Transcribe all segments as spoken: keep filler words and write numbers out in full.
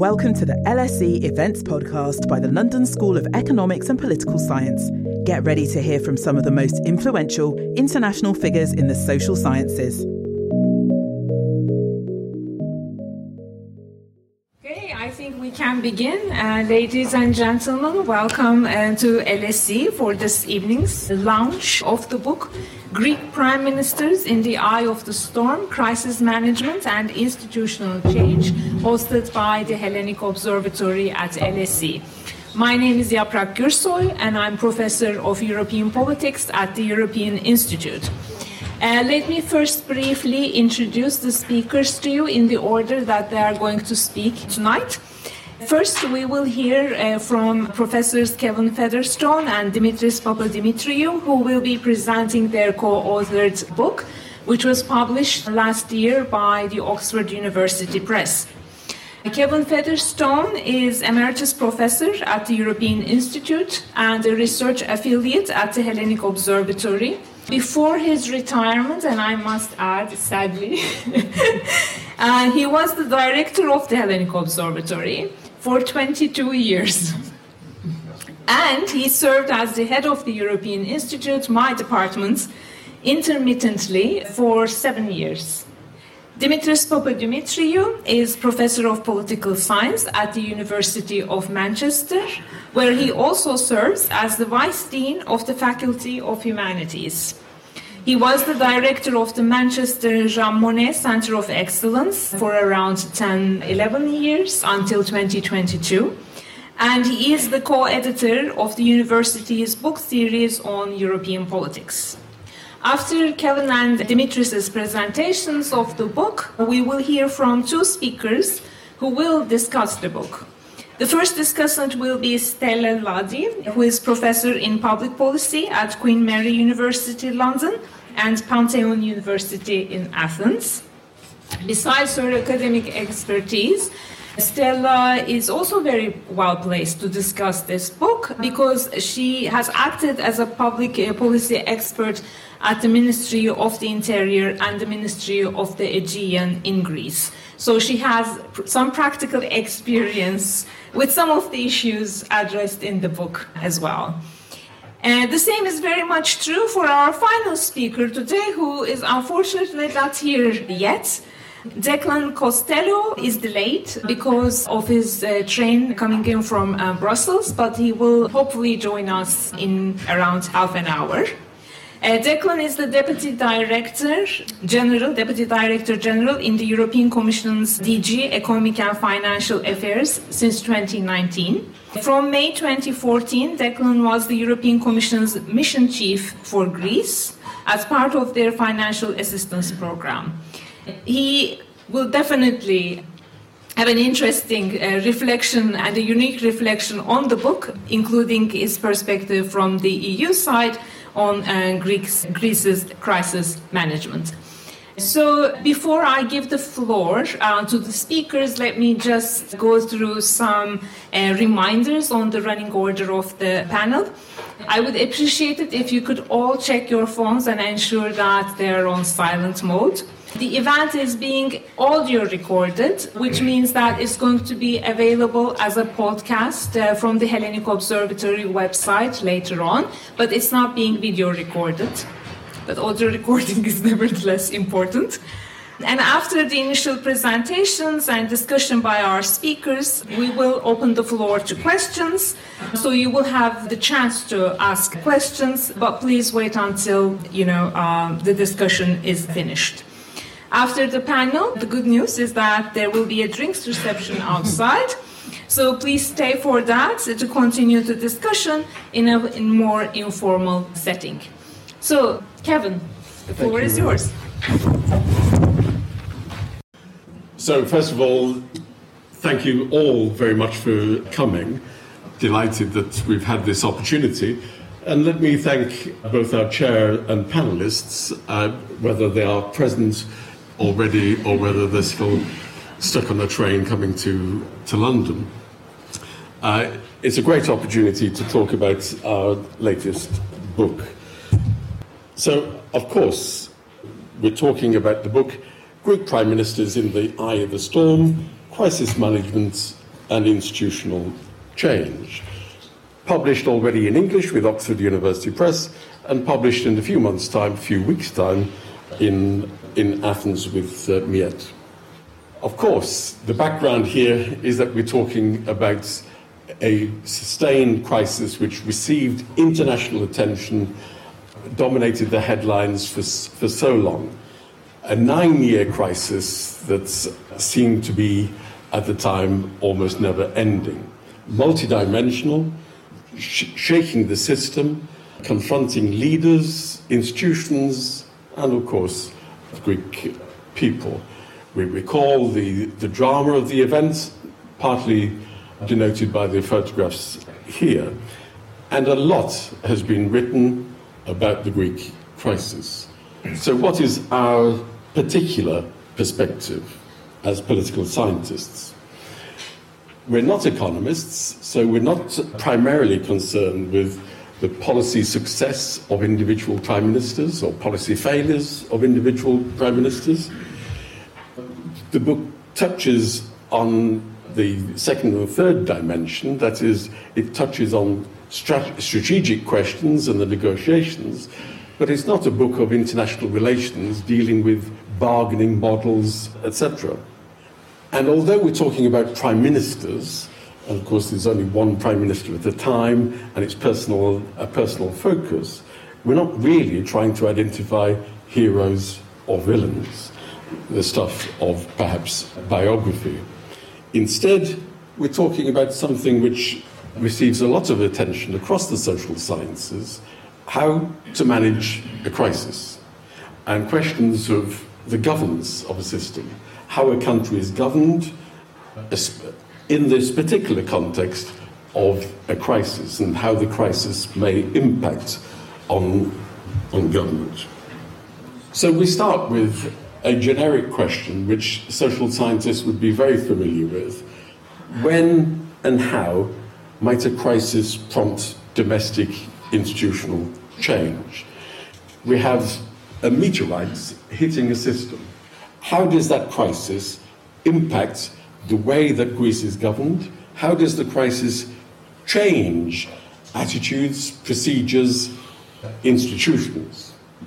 Welcome to the L S E Events Podcast by the London School of Economics and Political Science. Get ready to hear from some of the most influential international figures in the social sciences. Okay, I think we can begin. Uh, ladies and gentlemen, welcome uh, to L S E for this evening's launch of the book, Greek Prime Ministers in the Eye of the Storm, Crisis Management and Institutional Change, hosted by the Hellenic Observatory at L S E. My name is Yaprak Gürsoy, and I'm Professor of European Politics at the European Institute. Uh, let me first briefly introduce the speakers to you in the order that they are going to speak tonight. First, we will hear uh, from Professors Kevin Featherstone and Dimitris Papadimitriou, who will be presenting their co-authored book, which was published last year by the Oxford University Press. Kevin Featherstone is Emeritus Professor at the European Institute and a research affiliate at the Hellenic Observatory. Before his retirement, and I must add, sadly, uh, he was the director of the Hellenic Observatory for twenty-two years. And he served as the head of the European Institute, my department, intermittently for seven years. Dimitris Papadimitriou is Professor of Political Science at the University of Manchester, where he also serves as the Vice Dean of the Faculty of Humanities. He was the director of the Manchester Jean Monnet Centre of Excellence for around ten, eleven years until twenty twenty-two. And he is the co-editor of the university's book series on European politics. After Kevin and Dimitris' presentations of the book, we will hear from two speakers who will discuss the book. The first discussant will be Stella Ladi, who is professor in public policy at Queen Mary University, London, and Pantheon University in Athens. Besides her academic expertise, Stella is also very well placed to discuss this book because she has acted as a public policy expert at the Ministry of the Interior and the Ministry of the Aegean in Greece. So she has some practical experience with some of the issues addressed in the book as well. And the same is very much true for our final speaker today, who is unfortunately not here yet. Declan Costello is delayed because of his uh, train coming in from uh, Brussels, but he will hopefully join us in around half an hour. Uh, Declan is the Deputy Director General, Deputy Director General in the European Commission's D G Economic and Financial Affairs since twenty nineteen. From May twenty fourteen, Declan was the European Commission's Mission Chief for Greece as part of their financial assistance program. He will definitely have an interesting uh, reflection and a unique reflection on the book, including his perspective from the E U side on uh, Greece's, Greece's crisis management. So before I give the floor uh, to the speakers, let me just go through some uh, reminders on the running order of the panel. I would appreciate it if you could all check your phones and ensure that they're on silent mode. The event is being audio recorded, which means that it's going to be available as a podcast uh, from the Hellenic Observatory website later on, but it's not being video recorded. But audio recording is nevertheless important. And after the initial presentations and discussion by our speakers, we will open the floor to questions. So you will have the chance to ask questions, but please wait until, you know, uh, the discussion is finished. After the panel, the good news is that there will be a drinks reception outside. So please stay for that to continue the discussion in a in more informal setting. So, Kevin, the floor is yours. So, first of all, thank you all very much for coming. Delighted that we've had this opportunity. And let me thank both our chair and panelists, uh, whether they are present already or whether they're still stuck on a train coming to, to London. Uh, it's a great opportunity to talk about our latest book. So, of course, we're talking about the book Greek Prime Ministers in the Eye of the Storm, Crisis Management and institutional change. Published already in English with Oxford University Press, and published in a few months' time, a few weeks' time, in, in Athens with uh, Miet. Of course, the background here is that we're talking about a sustained crisis which received international attention, dominated the headlines for, for so long. A nine-year crisis that seemed to be, at the time, almost never-ending. Multidimensional, sh- shaking the system, confronting leaders, institutions, and, of course, the Greek people. We recall the, the drama of the event, partly denoted by the photographs here. And a lot has been written about the Greek crisis. So what is our particular perspective as political scientists? We're not economists, so we're not primarily concerned with the policy success of individual prime ministers or policy failures of individual prime ministers. The book touches on the second and third dimension, that is, it touches on strat- strategic questions and the negotiations, but it's not a book of international relations dealing with bargaining models, et cetera. And although we're talking about prime ministers, and of course there's only one prime minister at a time, and it's personal, a personal focus, we're not really trying to identify heroes or villains, the stuff of perhaps biography. Instead, we're talking about something which receives a lot of attention across the social sciences, how to manage a crisis, and questions of the governance of a system, how a country is governed in this particular context of a crisis, and how the crisis may impact on, on government. So we start with a generic question which social scientists would be very familiar with. When and how might a crisis prompt domestic institutional change? We have a meteorite hitting a system. How does that crisis impact the way that Greece is governed? How does the crisis change attitudes, procedures, institutions?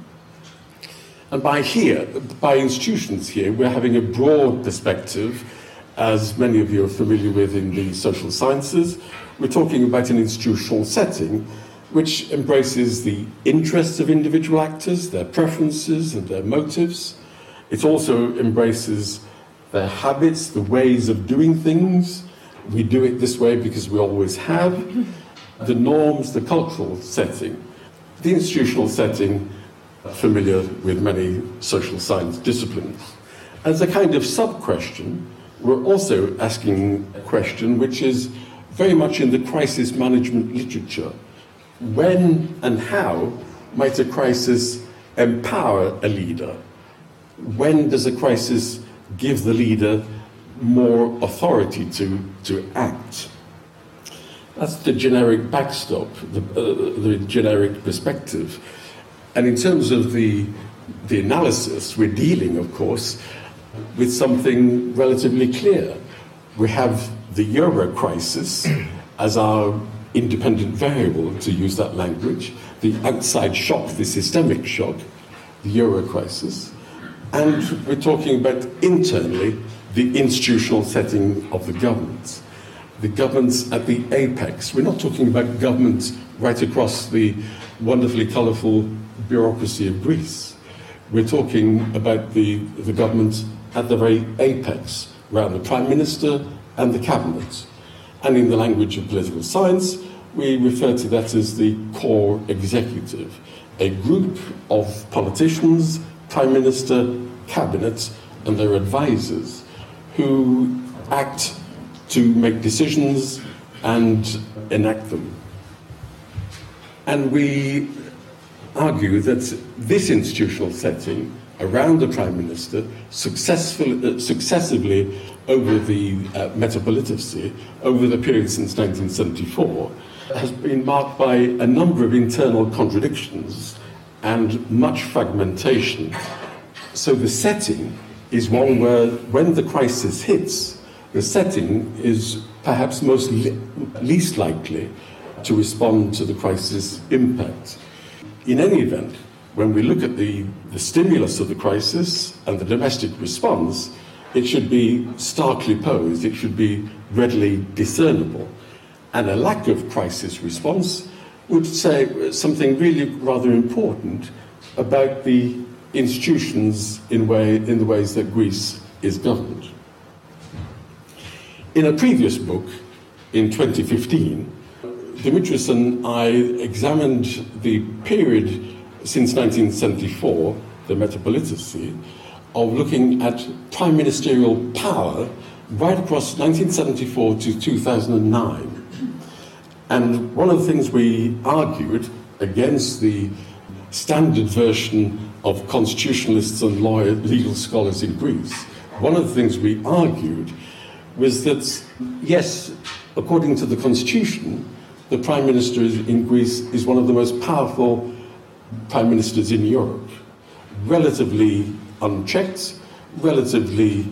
And by here, by institutions here, we're having a broad perspective, as many of you are familiar with in the social sciences. We're talking about an institutional setting which embraces the interests of individual actors, their preferences and their motives. It also embraces their habits, the ways of doing things. We do it this way because we always have. The norms, the cultural setting, the institutional setting, familiar with many social science disciplines. As a kind of sub-question, we're also asking a question which is very much in the crisis management literature. When and how might a crisis empower a leader? When does a crisis give the leader more authority to, to act? That's the generic backstop, the, uh, the generic perspective. And in terms of the, the analysis, we're dealing, of course, with something relatively clear. We have the euro crisis as our independent variable, to use that language, the outside shock, the systemic shock, the euro crisis. And we're talking about internally the institutional setting of the government. The governments at the apex. We're not talking about governments right across the wonderfully colourful bureaucracy of Greece. We're talking about the, the government at the very apex, around the Prime Minister and the Cabinet. And in the language of political science, we refer to that as the core executive, a group of politicians, Prime Minister, Cabinet, and their advisors who act to make decisions and enact them. And we argue that this institutional setting around the Prime Minister successfully, uh, successively over the uh, Metropolitasi, over the period since nineteen seventy-four, has been marked by a number of internal contradictions and much fragmentation. So the setting is one where, when the crisis hits, the setting is perhaps most li- least likely to respond to the crisis impact. In any event, when we look at the, the stimulus of the crisis and the domestic response, it should be starkly posed, it should be readily discernible. And a lack of crisis response would say something really rather important about the institutions in, way, in the ways that Greece is governed. In a previous book, in twenty fifteen, Dimitris and I examined the period since nineteen seventy-four, the Metropolitasi, of looking at prime ministerial power right across nineteen seventy-four to two thousand nine. And one of the things we argued against the standard version of constitutionalists and lawyer, legal scholars in Greece, one of the things we argued was that, yes, according to the constitution, the prime minister in Greece is one of the most powerful prime ministers in Europe, relatively unchecked, relatively,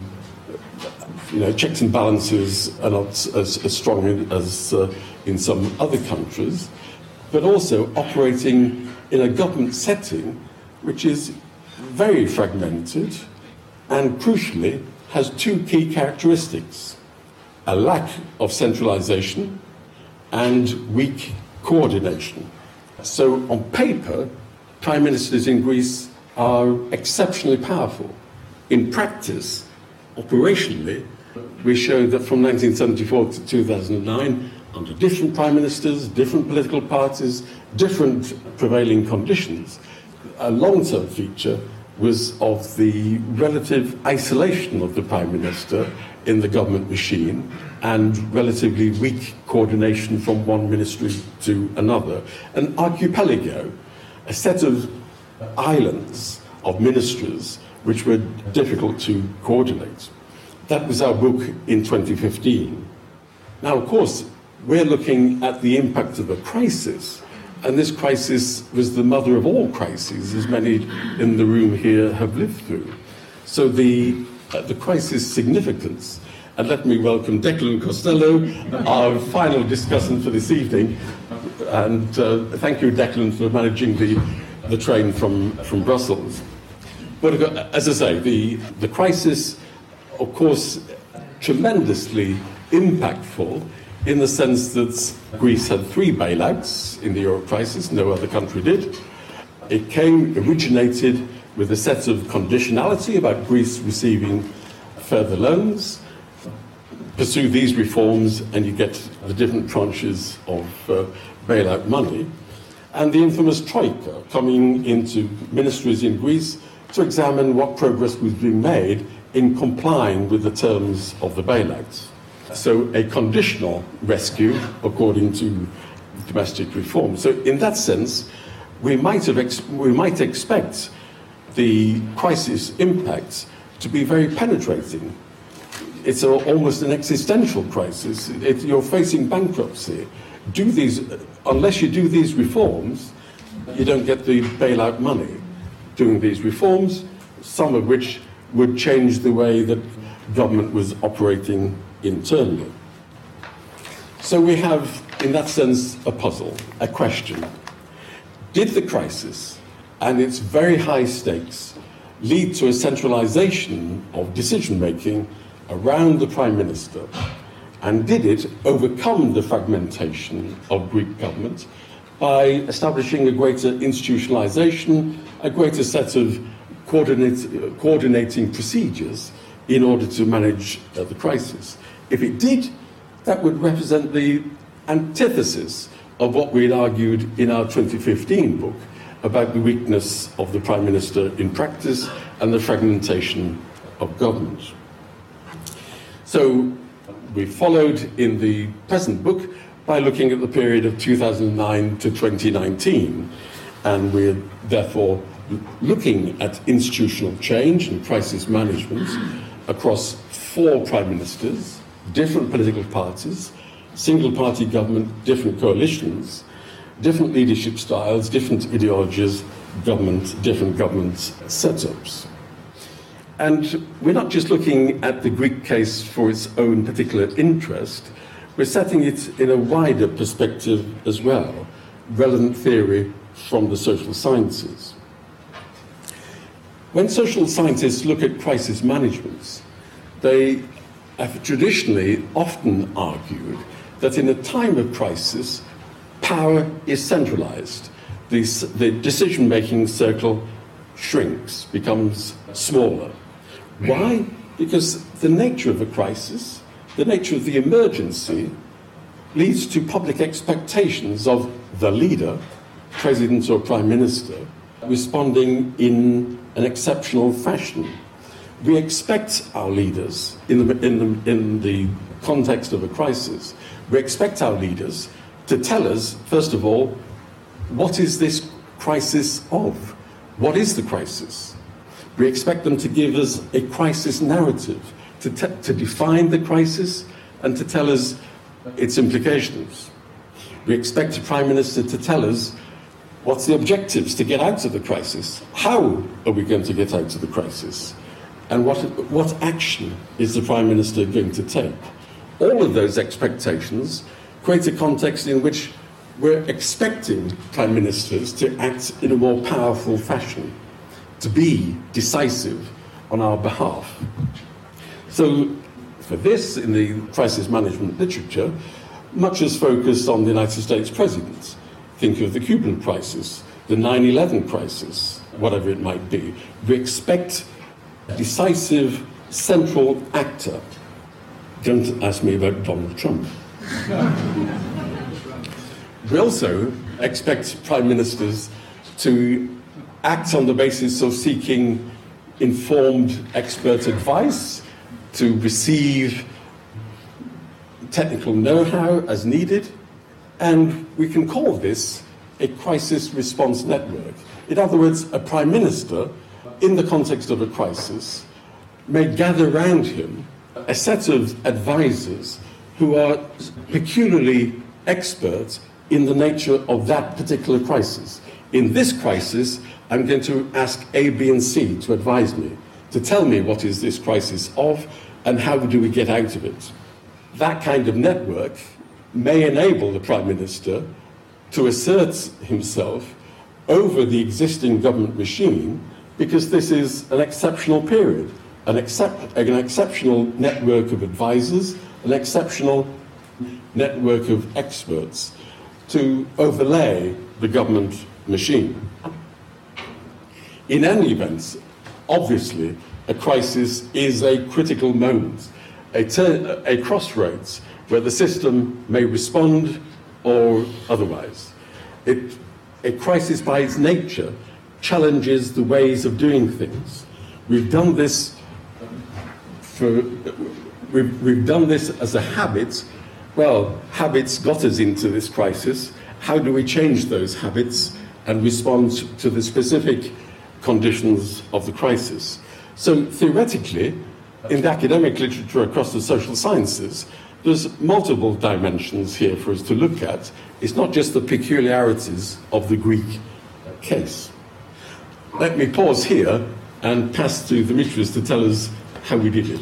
you know, checks and balances are not as, as strong as uh, in some other countries, but also operating in a government setting which is very fragmented and, crucially, has two key characteristics: a lack of centralization and weak coordination. So, on paper, prime ministers in Greece are exceptionally powerful. In practice, operationally, we showed that from nineteen seventy-four to two thousand nine, under different prime ministers, different political parties, different prevailing conditions, a long-term feature was of the relative isolation of the prime minister in the government machine and relatively weak coordination from one ministry to another. An archipelago, a set of islands of ministries which were difficult to coordinate. That was our book in twenty fifteen. Now, of course, we're looking at the impact of a crisis, and this crisis was the mother of all crises, as many in the room here have lived through. So the, uh, the crisis significance, and let me welcome Declan Costello, our final discussant for this evening, and uh, thank you, Declan, for managing the, the train from, from Brussels. But as I say, the, the crisis, of course, tremendously impactful in the sense that Greece had three bailouts in the euro crisis, no other country did. It came, originated with a set of conditionality about Greece receiving further loans. Pursue these reforms and you get the different tranches of uh, bailout money. And the infamous Troika coming into ministries in Greece to examine what progress was being made in complying with the terms of the bailouts. So a conditional rescue according to domestic reform. So in that sense, we might, have ex- we might expect the crisis impacts to be very penetrating. It's a, almost an existential crisis. It, you're facing bankruptcy. Do these, unless you do these reforms, you don't get the bailout money. Doing these reforms, some of which would change the way that government was operating internally. So we have, in that sense, a puzzle, a question. Did the crisis and its very high stakes lead to a centralization of decision-making around the Prime Minister? And did it overcome the fragmentation of Greek government by establishing a greater institutionalization, a greater set of coordinate, coordinating procedures in order to manage uh, the crisis? If it did, that would represent the antithesis of what we had argued in our twenty fifteen book about the weakness of the Prime Minister in practice and the fragmentation of government. So we followed in the present book by looking at the period of two thousand nine to twenty nineteen, and we're therefore looking at institutional change and crisis management across four prime ministers, different political parties, single-party government, different coalitions, different leadership styles, different ideologies, government, different government setups. And we're not just looking at the Greek case for its own particular interest, we're setting it in a wider perspective as well, relevant theory from the social sciences. When social scientists look at crisis management, they have traditionally often argued that in a time of crisis, power is centralized. The, the decision-making circle shrinks, becomes smaller. Why? Because the nature of a crisis, the nature of the emergency, leads to public expectations of the leader, president or prime minister, responding in an exceptional fashion. We expect our leaders, in the, in the, in the context of a crisis, we expect our leaders to tell us, first of all, what is this crisis of? What is the crisis? We expect them to give us a crisis narrative, to, te- to define the crisis and to tell us its implications. We expect a prime minister to tell us what's the objectives to get out of the crisis. How are we going to get out of the crisis? And what, what action is the prime minister going to take? All of those expectations create a context in which we're expecting prime ministers to act in a more powerful fashion, to be decisive on our behalf. So for this, in the crisis management literature, much is focused on the United States presidents. Think of the Cuban crisis, the nine eleven crisis, whatever it might be. We expect a decisive central actor. Don't ask me about Donald Trump. We also expect prime ministers to act on the basis of seeking informed expert advice, to receive technical know-how as needed, and we can call this a crisis response network. In other words, a prime minister, in the context of a crisis, may gather around him a set of advisors who are peculiarly expert in the nature of that particular crisis. In this crisis, I'm going to ask A, B, and C to advise me, to tell me what is this crisis of and how do we get out of it. That kind of network may enable the Prime Minister to assert himself over the existing government machine because this is an exceptional period, an, excep- an exceptional network of advisors, an exceptional network of experts to overlay the government machine. In any event, obviously, a crisis is a critical moment, a, ter- a crossroads where the system may respond or otherwise. It, a crisis by its nature challenges the ways of doing things. We've done this for, we've, we've done this as a habit. Well, habits got us into this crisis. How do we change those habits and respond to the specific conditions of the crisis? So theoretically, in the academic literature across the social sciences, there's multiple dimensions here for us to look at. It's not just the peculiarities of the Greek case. Let me pause here and pass to Dimitris to tell us how we did it.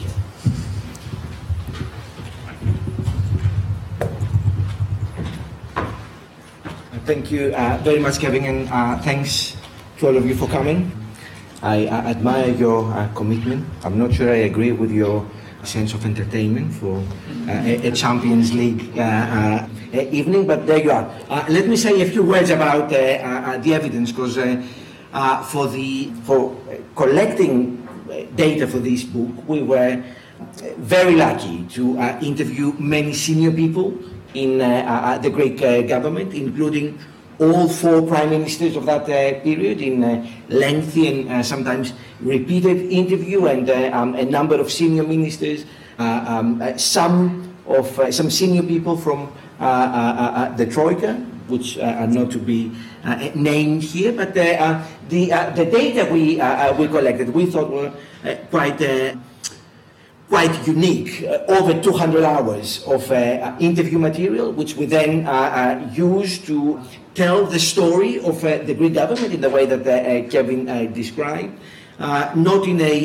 Thank you uh, very much, Kevin, and uh, thanks to all of you for coming. I uh, admire your uh, commitment. I'm not sure I agree with your sense of entertainment for uh, a, a Champions League uh, uh, evening, but there you are. Uh, let me say a few words about uh, uh, the evidence, because uh, uh, for the for collecting data for this book, we were very lucky to uh, interview many senior people in uh, uh, the Greek uh, government, including all four prime ministers of that uh, period, in uh, lengthy and uh, sometimes repeated interview, and uh, um, a number of senior ministers, uh, um, uh, some of uh, some senior people from uh, uh, uh, the Troika, which uh, are not to be uh, named here, but uh, uh, the uh, the data we uh, uh, we collected, we thought were uh, quite. Uh, quite unique, uh, over two hundred hours of uh, interview material, which we then uh, uh, use to tell the story of uh, the Greek government in the way that uh, uh, Kevin uh, described, uh, not in a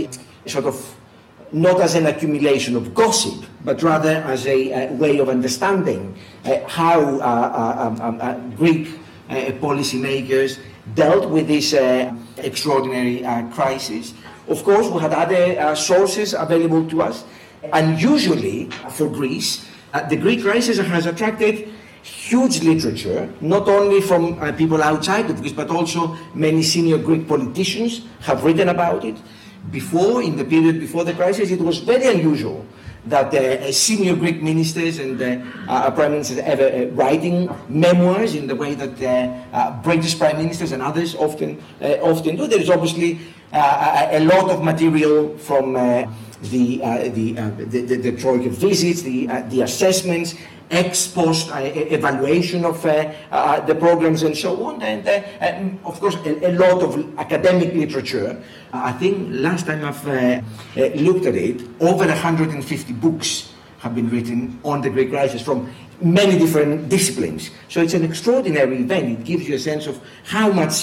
sort of not as an accumulation of gossip, but rather as a, a way of understanding uh, how uh, uh, um, uh, Greek uh, policymakers dealt with this uh, extraordinary uh, crisis. Of course, we had other uh, sources available to us, and usually for Greece, uh, the Greek crisis has attracted huge literature, not only from uh, people outside of Greece, but also many senior Greek politicians have written about it. Before, in the period before the crisis, it was very unusual that uh, senior Greek ministers and uh, uh, prime ministers ever uh, writing memoirs in the way that uh, uh, British prime ministers and others often uh, often do. There is obviously uh, a, a lot of material from uh, the, uh, the, uh, the, the the Troika visits, the uh, the assessments, ex post uh, evaluation of uh, uh, the programs and so on, and, uh, and of course a, a lot of academic literature. Uh, I think last time I've uh, uh, looked at it, over one hundred fifty books have been written on the Greek crisis from many different disciplines. So it's an extraordinary event. It gives you a sense of how much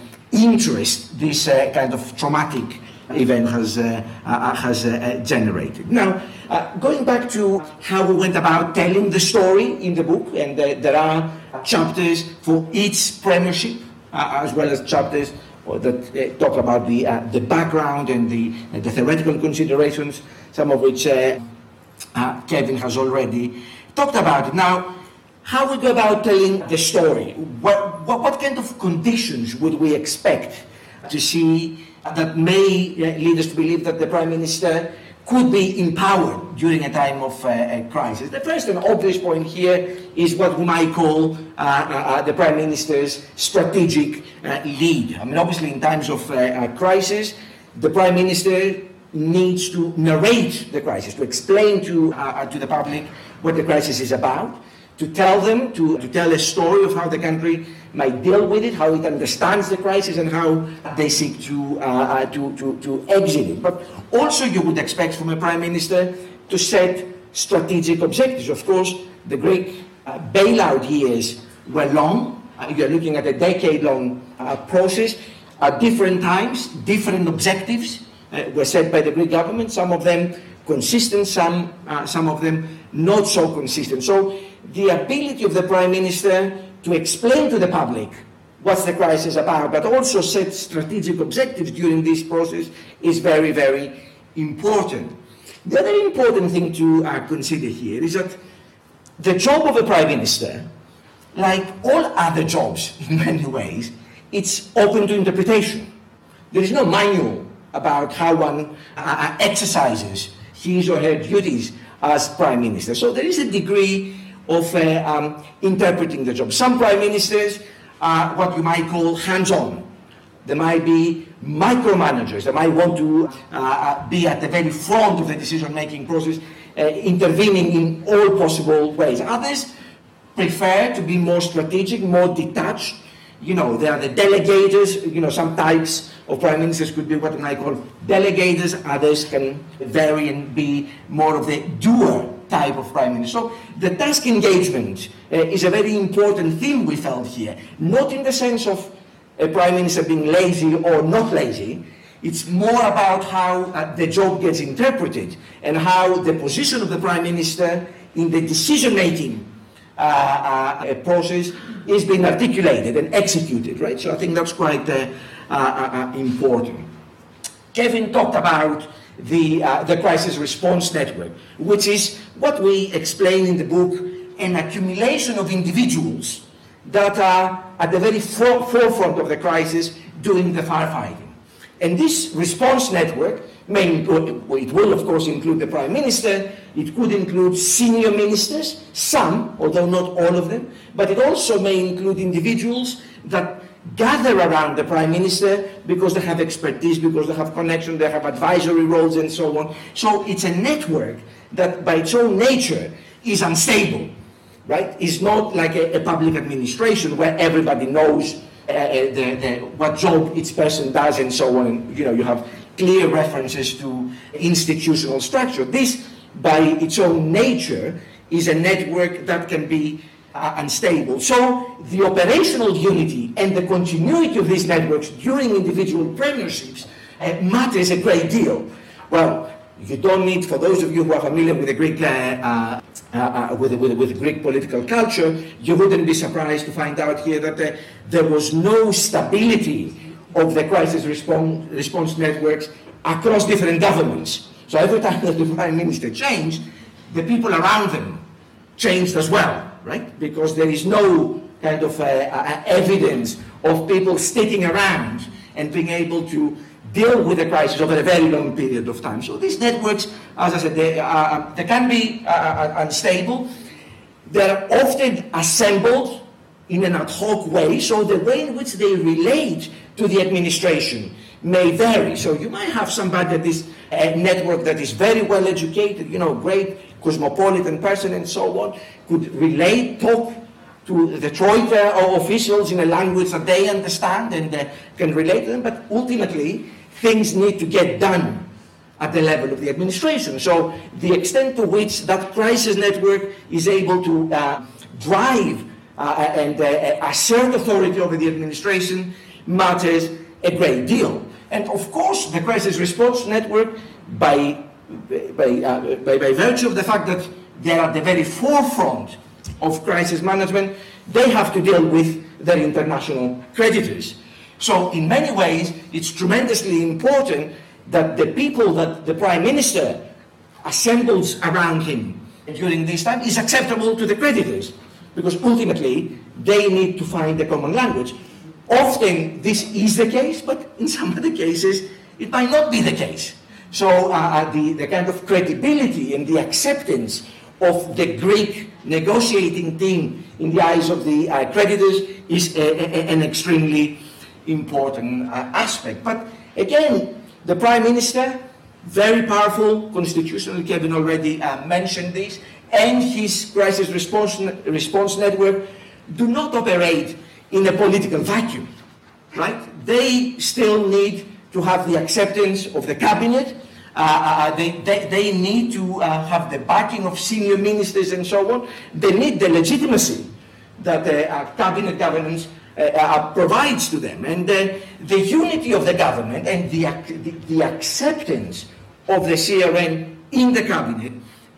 interest this uh, kind of traumatic event has uh, uh, has uh, generated. Now, uh, going back to how we went about telling the story in the book, and uh, there are chapters for each premiership, uh, as well as chapters that uh, talk about the uh, the background and the uh, the theoretical considerations, some of which uh, uh, Kevin has already talked about. Now, how we go about telling the story? What what, what kind of conditions would we expect to see that may lead us to believe that the Prime Minister could be empowered during a time of uh, a crisis? The first and obvious point here is what we might call uh, uh, the Prime Minister's strategic uh, lead. I mean, obviously in times of uh, a crisis, the Prime Minister needs to narrate the crisis, to explain to, uh, to the public what the crisis is about, to tell them, to, to tell a story of how the country might deal with it, how it understands the crisis, and how they seek to, uh, to, to, to exit it. But also you would expect from a Prime Minister to set strategic objectives. Of course, the Greek uh, bailout years were long. Uh, you're looking at a decade-long uh, process. At different times, different objectives uh, were set by the Greek government, some of them consistent, some, uh, some of them not so consistent. So the ability of the Prime Minister to explain to the public what's the crisis about, but also set strategic objectives during this process is very, very important. The other important thing to uh, consider here is that the job of a Prime Minister, like all other jobs in many ways, it's open to interpretation. There is no manual about how one uh, exercises his or her duties as Prime Minister. So there is a degree of uh, um, interpreting the job. Some Prime Ministers are what you might call hands-on. They might be micromanagers. They might want to uh, be at the very front of the decision-making process, uh, intervening in all possible ways. Others prefer to be more strategic, more detached. You know, they are the delegators. You know, some types of Prime Ministers could be what you might call delegators. Others can vary and be more of the doer type of Prime Minister. So the task engagement uh, is a very important theme we felt here, not in the sense of a Prime Minister being lazy or not lazy. It's more about how uh, the job gets interpreted and how the position of the Prime Minister in the decision-making uh, uh, process is being articulated and executed, right? So I think that's quite uh, uh, uh, important. Kevin talked about the, uh, the crisis response network, which is what we explain in the book, an accumulation of individuals that are at the very for forefront of the crisis doing the firefighting. And this response network may include, it will of course include the Prime Minister, it could include senior ministers, some, although not all of them, but it also may include individuals that gather around the Prime Minister because they have expertise, because they have connection, they have advisory roles and so on. So it's a network that by its own nature is unstable, right? It's not like a, a public administration where everybody knows uh, the, the, what job each person does and so on. And, you know, you have clear references to institutional structure. This, by its own nature, is a network that can be uh, unstable. So the operational unity and the continuity of these networks during individual premierships uh, matters a great deal. Well, you don't need, for those of you who are familiar with the Greek, uh, uh, uh, with, with, with Greek political culture, you wouldn't be surprised to find out here that uh, there was no stability of the crisis response, response networks across different governments. So every time that the prime minister changed, the people around them changed as well, right? Because there is no kind of uh, uh, evidence of people sticking around and being able to deal with the crisis over a very long period of time. So these networks, as I said, they, uh, they can be uh, unstable. They're often assembled in an ad hoc way, so the way in which they relate to the administration may vary. So you might have somebody that is a network that is very well educated, you know, great cosmopolitan person and so on, could relate, talk to the Troika or officials in a language that they understand and uh, can relate to them, but ultimately things need to get done at the level of the administration. So the extent to which that crisis network is able to uh, drive uh, and uh, assert authority over the administration matters a great deal. And of course, the crisis response network, by, by, uh, by, by virtue of the fact that they're at the very forefront of crisis management, they have to deal with their international creditors. So in many ways, it's tremendously important that the people that the Prime Minister assembles around him during this time is acceptable to the creditors, because ultimately they need to find a common language. Often this is the case, but in some other cases it might not be the case. So uh, the, the kind of credibility and the acceptance of the Greek negotiating team in the eyes of the uh, creditors is a, a, an extremely important uh, aspect. But again, the Prime Minister, very powerful constitutionally, Kevin already uh, mentioned this, and his crisis response, response network do not operate in a political vacuum, right? They still need to have the acceptance of the cabinet. Uh, uh, they, they, they need to uh, have the backing of senior ministers and so on. They need the legitimacy that uh, uh, cabinet governance uh, uh, provides to them. And uh, the unity of the government and the, the, the acceptance of the C R N in the cabinet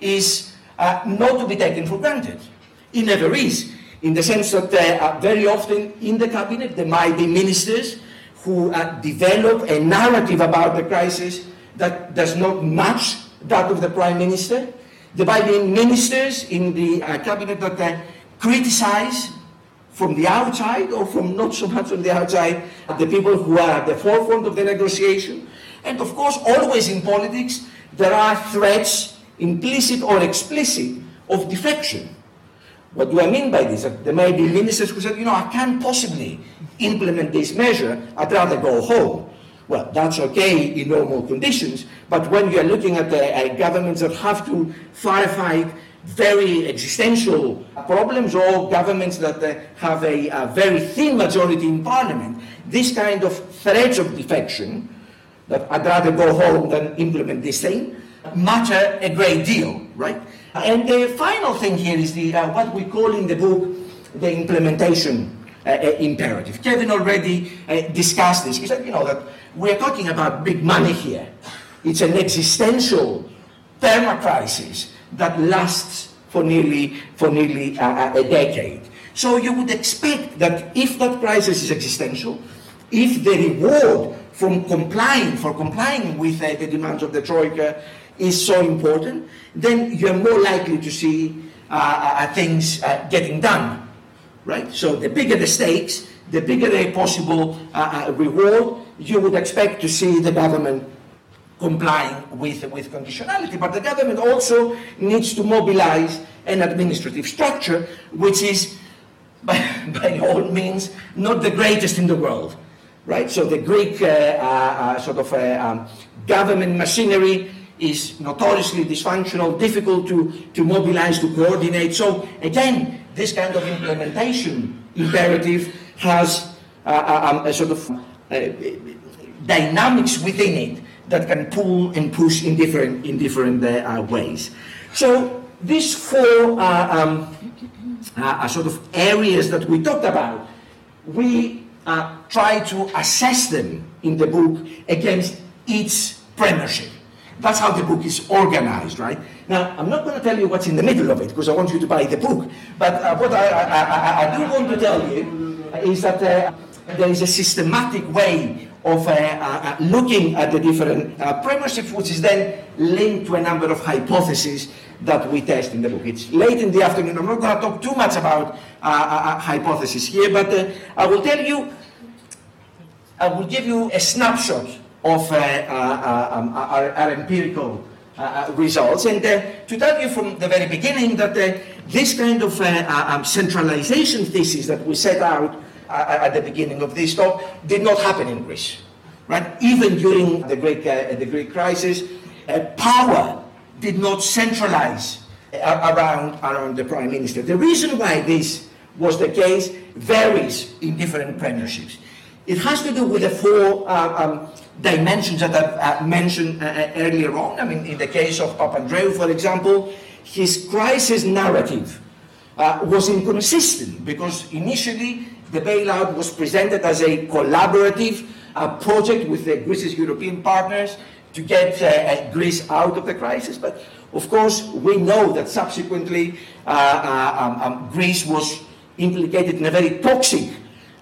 is uh, not to be taken for granted. It never is, in the sense that uh, uh, very often in the cabinet there might be ministers who uh, develop a narrative about the crisis that does not match that of the Prime Minister. There might be ministers in the uh, cabinet that uh, criticize from the outside, or from not so much from the outside, the people who are at the forefront of the negotiation. And of course, always in politics, there are threats, implicit or explicit, of defection. What do I mean by this? That there may be ministers who said, you know, I can't possibly implement this measure, I'd rather go home. Well, that's okay in normal conditions, but when you're looking at the uh, governments that have to firefight very existential problems, or governments that uh, have a, a very thin majority in parliament, this kind of threats of defection, that I'd rather go home than implement this thing, matter a great deal, right? And the final thing here is the uh, what we call in the book the implementation uh, uh, imperative. Kevin already uh, discussed this. He said, you know, that we're talking about big money here. It's an existential perma-crisis that lasts for nearly, for nearly uh, a decade. So you would expect that if that crisis is existential, if the reward from complying, for complying with uh, the demands of the Troika is so important, then you're more likely to see uh, uh, things uh, getting done, right? So the bigger the stakes, the bigger the possible uh, uh, reward, you would expect to see the government complying with, with conditionality. But the government also needs to mobilize an administrative structure, which is, by, by all means, not the greatest in the world, right? So the Greek uh, uh, uh, sort of uh, um, government machinery is notoriously dysfunctional, difficult to, to mobilize, to coordinate. So again, this kind of implementation imperative has uh, um, a sort of uh, dynamics within it that can pull and push in different, in different uh, uh, ways. So these four uh, um, uh, sort of areas that we talked about, we uh, try to assess them in the book against each premiership. That's how the book is organized, right? Now, I'm not going to tell you what's in the middle of it, because I want you to buy the book. But uh, what I, I, I, I do want to tell you is that uh, there is a systematic way of uh, uh, looking at the different uh, premierships, which is then linked to a number of hypotheses that we test in the book. It's late in the afternoon. I'm not going to talk too much about uh, uh, hypotheses here, but uh, I will tell you, I will give you a snapshot of uh, uh, um, our, our empirical uh, results, and uh, to tell you from the very beginning that uh, this kind of uh, uh, um, centralization thesis that we set out uh, at the beginning of this talk did not happen in Greece, right? Even during the Greek, uh, the Greek crisis, uh, power did not centralize uh, around, around the prime minister. The reason why this was the case varies in different premierships. It has to do with the four uh, um, dimensions that I've uh, mentioned uh, earlier on. I mean, in the case of Papandreou, for example, his crisis narrative uh, was inconsistent because initially the bailout was presented as a collaborative uh, project with the Greece's European partners to get uh, Greece out of the crisis. But of course, we know that subsequently uh, uh, um, um, Greece was implicated in a very toxic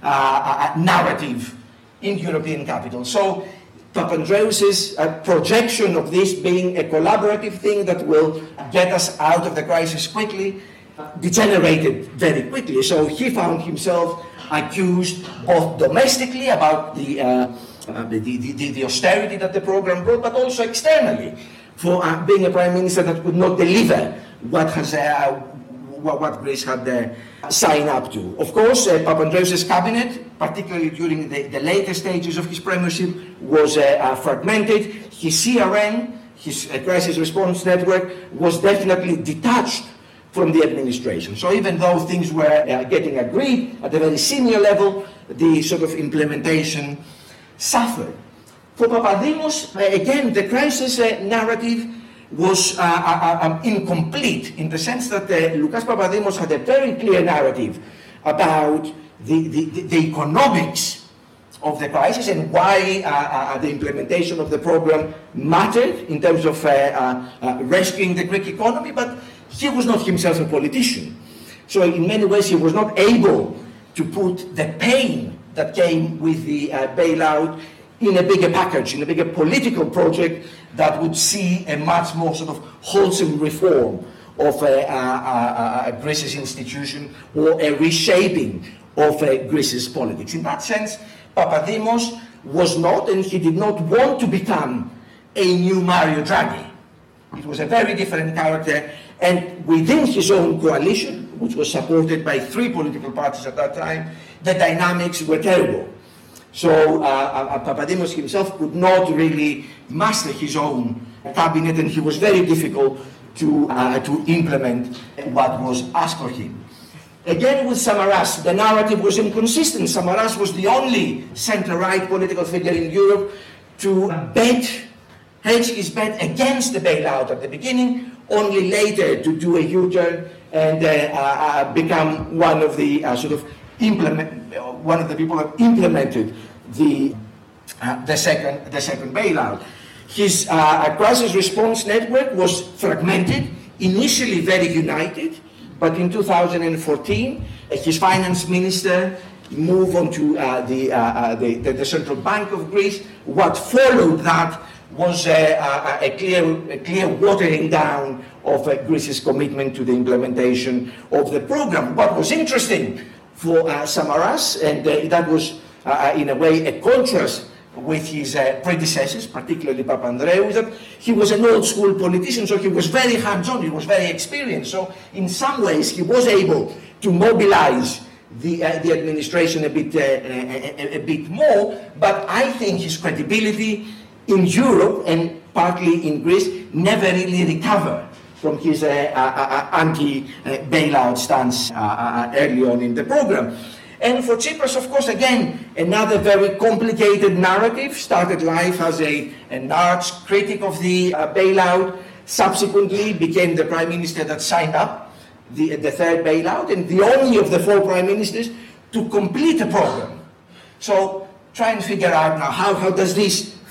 uh, uh, narrative in European capitals. So Papandreou's uh, projection of this being a collaborative thing that will get us out of the crisis quickly uh, degenerated very quickly. So he found himself accused both domestically about the, uh, uh, the, the, the, the austerity that the program brought, but also externally for uh, being a prime minister that could not deliver what has uh, what, what Greece had uh, signed up to. Of course, uh, Papandreou's cabinet, particularly during the, the later stages of his premiership, was uh, uh, fragmented. His C R N, his uh, crisis response network, was definitely detached from the administration. So even though things were uh, getting agreed at a very senior level, the sort of implementation suffered. For Papadimos, uh, again, the crisis uh, narrative was uh, uh, um, incomplete in the sense that uh, Lucas Papadimos had a very clear narrative about the, the, the economics of the crisis and why uh, uh, the implementation of the program mattered in terms of uh, uh, uh, rescuing the Greek economy, but he was not himself a politician. So in many ways he was not able to put the pain that came with the uh, bailout in a bigger package, in a bigger political project that would see a much more sort of wholesome reform of uh, uh, uh, uh, Greece's institution or a reshaping of uh, Greece's politics. In that sense, Papadimos was not, and he did not want to become a new Mario Draghi. It was a very different character, and within his own coalition, which was supported by three political parties at that time, the dynamics were terrible. So uh, uh, Papadimos himself could not really master his own cabinet, and he was very difficult to, uh, to implement what was asked of him. Again, with Samaras, the narrative was inconsistent. Samaras was the only center-right political figure in Europe to bet, hedge his bet against the bailout at the beginning, only later to do a U-turn and uh, uh, become one of the uh, sort of implement, one of the people that implemented the uh, the second the second bailout. His uh, crisis response network was fragmented, initially very united, but in two thousand fourteen, uh, his finance minister moved on to uh, the, uh, uh, the, the the Central Bank of Greece. What followed that was uh, uh, a clear a clear watering down of uh, Greece's commitment to the implementation of the program. What was interesting for uh, Samaras, and uh, that was uh, in a way a contrast with his uh, predecessors, particularly Papandreou, is that he was an old school politician, so he was very hands-on, he was very experienced. So in some ways he was able to mobilize the, uh, the administration a bit, uh, a, a, a bit more, but I think his credibility in Europe and partly in Greece never really recovered from his uh, uh, uh, anti-bailout stance uh, uh, early on in the program. And for Tsipras, of course, again, another very complicated narrative. Started life as a, an arch critic of the uh, bailout, subsequently became the prime minister that signed up the, the third bailout, and the only of the four prime ministers to complete the program. So try and figure out now, how, how does this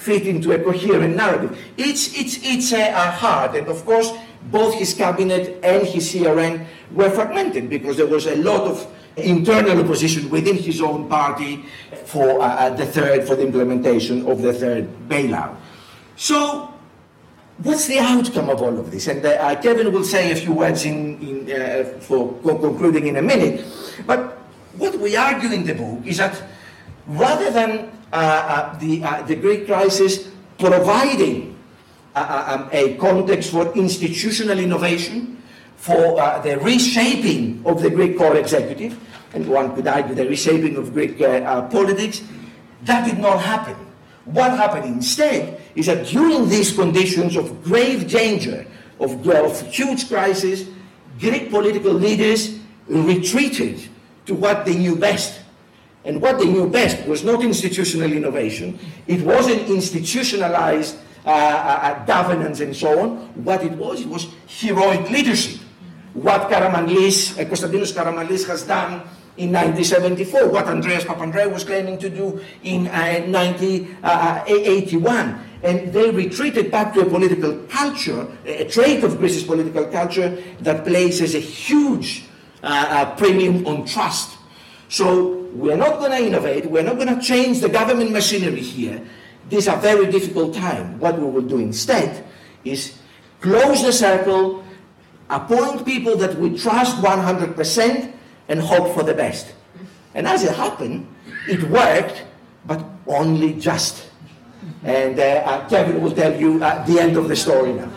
fit into a coherent narrative. It's, it's, it's uh, hard, and of course, both his cabinet and his C R N were fragmented because there was a lot of internal opposition within his own party for uh, the third, for the implementation of the third bailout. So, what's the outcome of all of this? And uh, Kevin will say a few words in, in, uh, for concluding in a minute. But what we argue in the book is that rather than uh, uh, the, uh, the Greek crisis providing uh, um, a context for institutional innovation, for uh, the reshaping of the Greek core executive, and one could argue the reshaping of Greek uh, uh, politics, that did not happen. What happened instead is that during these conditions of grave danger, of, of huge crisis, Greek political leaders retreated to what they knew best. And what they knew best was not institutional innovation. It wasn't institutionalized uh, uh, governance and so on. What it was, it was heroic leadership. What Karamanlis, uh, Konstantinos Karamanlis has done in nineteen seventy-four, what Andreas Papandreou was claiming to do in uh, nineteen eighty-one. And they retreated back to a political culture, a trait of Greece's political culture that places a huge uh, uh, premium on trust. So we're not going to innovate, we're not going to change the government machinery here. These are very difficult times. What we will do instead is close the circle, appoint people that we trust one hundred percent, and hope for the best. And as it happened, it worked, but only just. And uh, uh, Kevin will tell you uh, the end of the story now.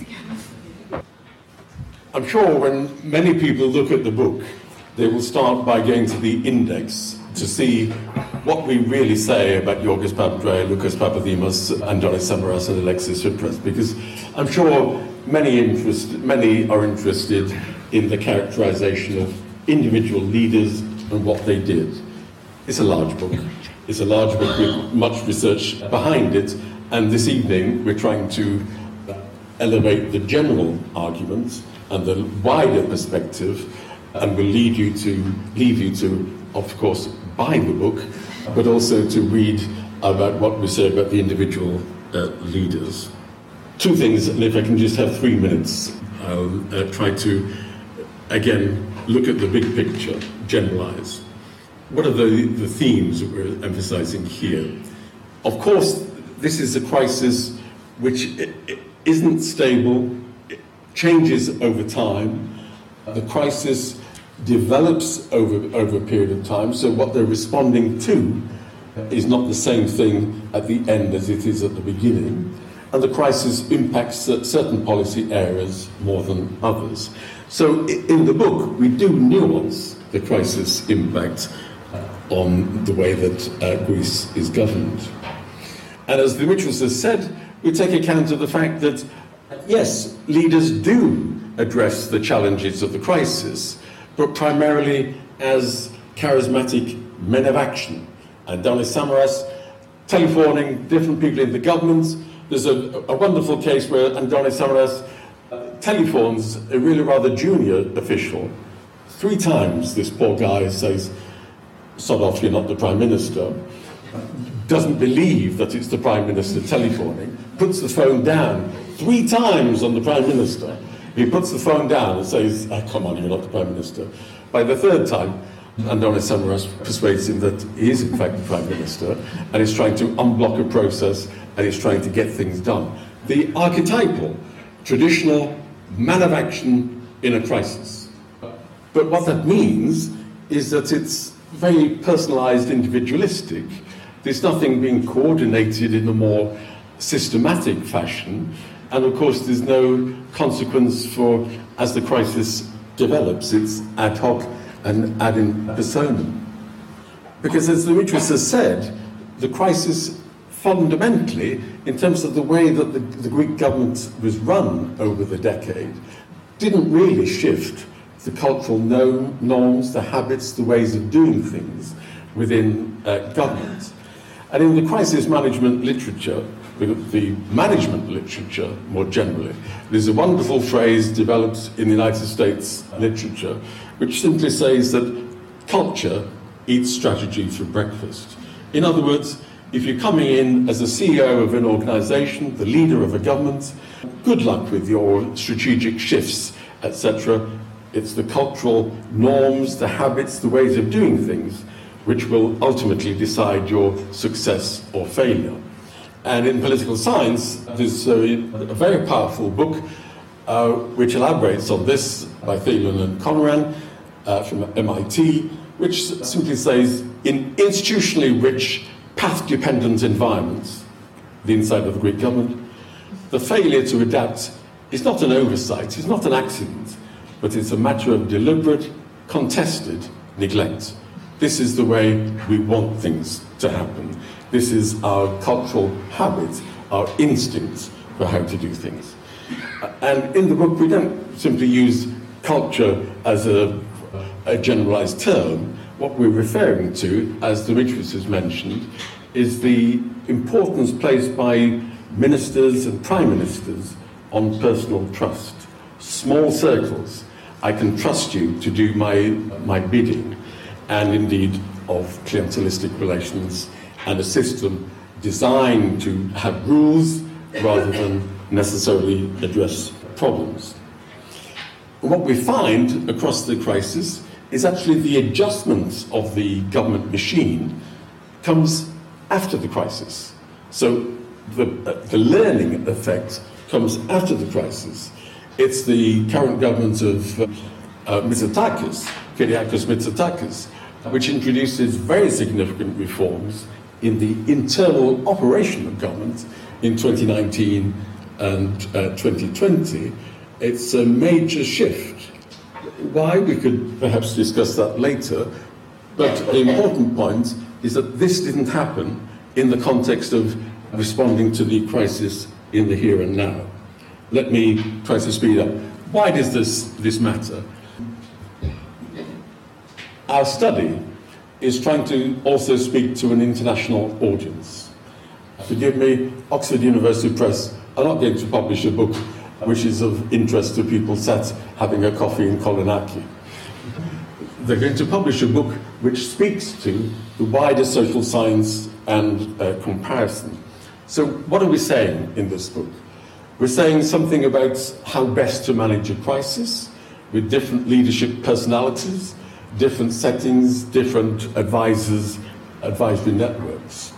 I'm sure when many people look at the book, they will start by going to the index to see what we really say about Yorgos Papandreou, Lucas Papademos, Andonis Samaras, and Alexis Tsipras, because I'm sure many, interest, many are interested in the characterization of individual leaders and what they did. It's a large book. It's a large book with much research behind it, and this evening we're trying to elevate the general arguments and the wider perspective, and will lead you to leave you to, of course, buy the book, but also to read about what we say about the individual uh, leaders. Two things, and if I can just have three minutes, I'll uh, try to, again, look at the big picture, generalize. What are the, the themes that we're emphasizing here? Of course, this is a crisis which isn't stable, it changes over time. The crisis develops over, over a period of time, so what they're responding to is not the same thing at the end as it is at the beginning. And the crisis impacts certain policy areas more than others. So in the book, we do nuance the crisis impact on the way that uh, Greece is governed. And as Dimitris has said, we take account of the fact that, yes, leaders do address the challenges of the crisis, but primarily as charismatic men of action. And Andonis Samaras telephoning different people in the government. There's a, a wonderful case where Andonis Samaras uh, telephones a really rather junior official. Three times this poor guy says, "Sod off, you're not the Prime Minister." Doesn't believe that it's the Prime Minister telephoning, puts the phone down three times on the Prime Minister. He puts the phone down and says, oh, come on, you're not the Prime Minister. By the third time, Andonis Samaras persuades him that he is in fact the Prime Minister, and is trying to unblock a process, and is trying to get things done. The archetypal, traditional man of action in a crisis. But what that means is that it's very personalised, individualistic. There's nothing being coordinated in a more systematic fashion, and of course there's no consequence for, as the crisis develops, it's ad hoc and ad in personam. Because as Dimitris has said, the crisis fundamentally, in terms of the way that the, the Greek government was run over the decade, didn't really shift the cultural norms, the habits, the ways of doing things within uh, government. And in the crisis management literature, the management literature more generally, there's a wonderful phrase developed in the United States literature which simply says that culture eats strategy for breakfast. In other words, If you're coming in as a C E O of an organization, the leader of a government, good luck with your strategic shifts, et cetera. It's the cultural norms, the habits, the ways of doing things, which will ultimately decide your success or failure. And in political science, there's a, a very powerful book uh, which elaborates on this by Thelen and Conran uh, from M I T, which simply says, in institutionally rich, path-dependent environments, the inside of the Greek government, the failure to adapt is not an oversight, it's not an accident, but it's a matter of deliberate, contested neglect. This is the way we want things to happen. This is our cultural habit, our instincts for how to do things. And in the book, we don't simply use culture as a, a generalized term. What we're referring to, as Dimitris has mentioned, is the importance placed by ministers and prime ministers on personal trust. Small circles. I can trust you to do my, my bidding, and indeed of clientelistic relations, and a system designed to have rules rather than necessarily address problems. And what we find across the crisis is actually the adjustment of the government machine comes after the crisis. So the, uh, the learning effect comes after the crisis. It's the current government of uh, uh, Mitsotakis, Kyriakos Mitsotakis, which introduces very significant reforms in the internal operation of government in twenty nineteen and uh, twenty twenty. It's a major shift. Why? We could perhaps discuss that later, but the important point is that this didn't happen in the context of responding to the crisis in the here and now. Let me try to speed up. Why does this, this matter? Our study is trying to also speak to an international audience. Forgive me, Oxford University Press are not going to publish a book which is of interest to people sat having a coffee in Kolonaki. They're going to publish a book which speaks to the wider social science and uh, comparison. So what are we saying in this book? We're saying something about how best to manage a crisis with different leadership personalities, different settings, different advisors, advisory networks.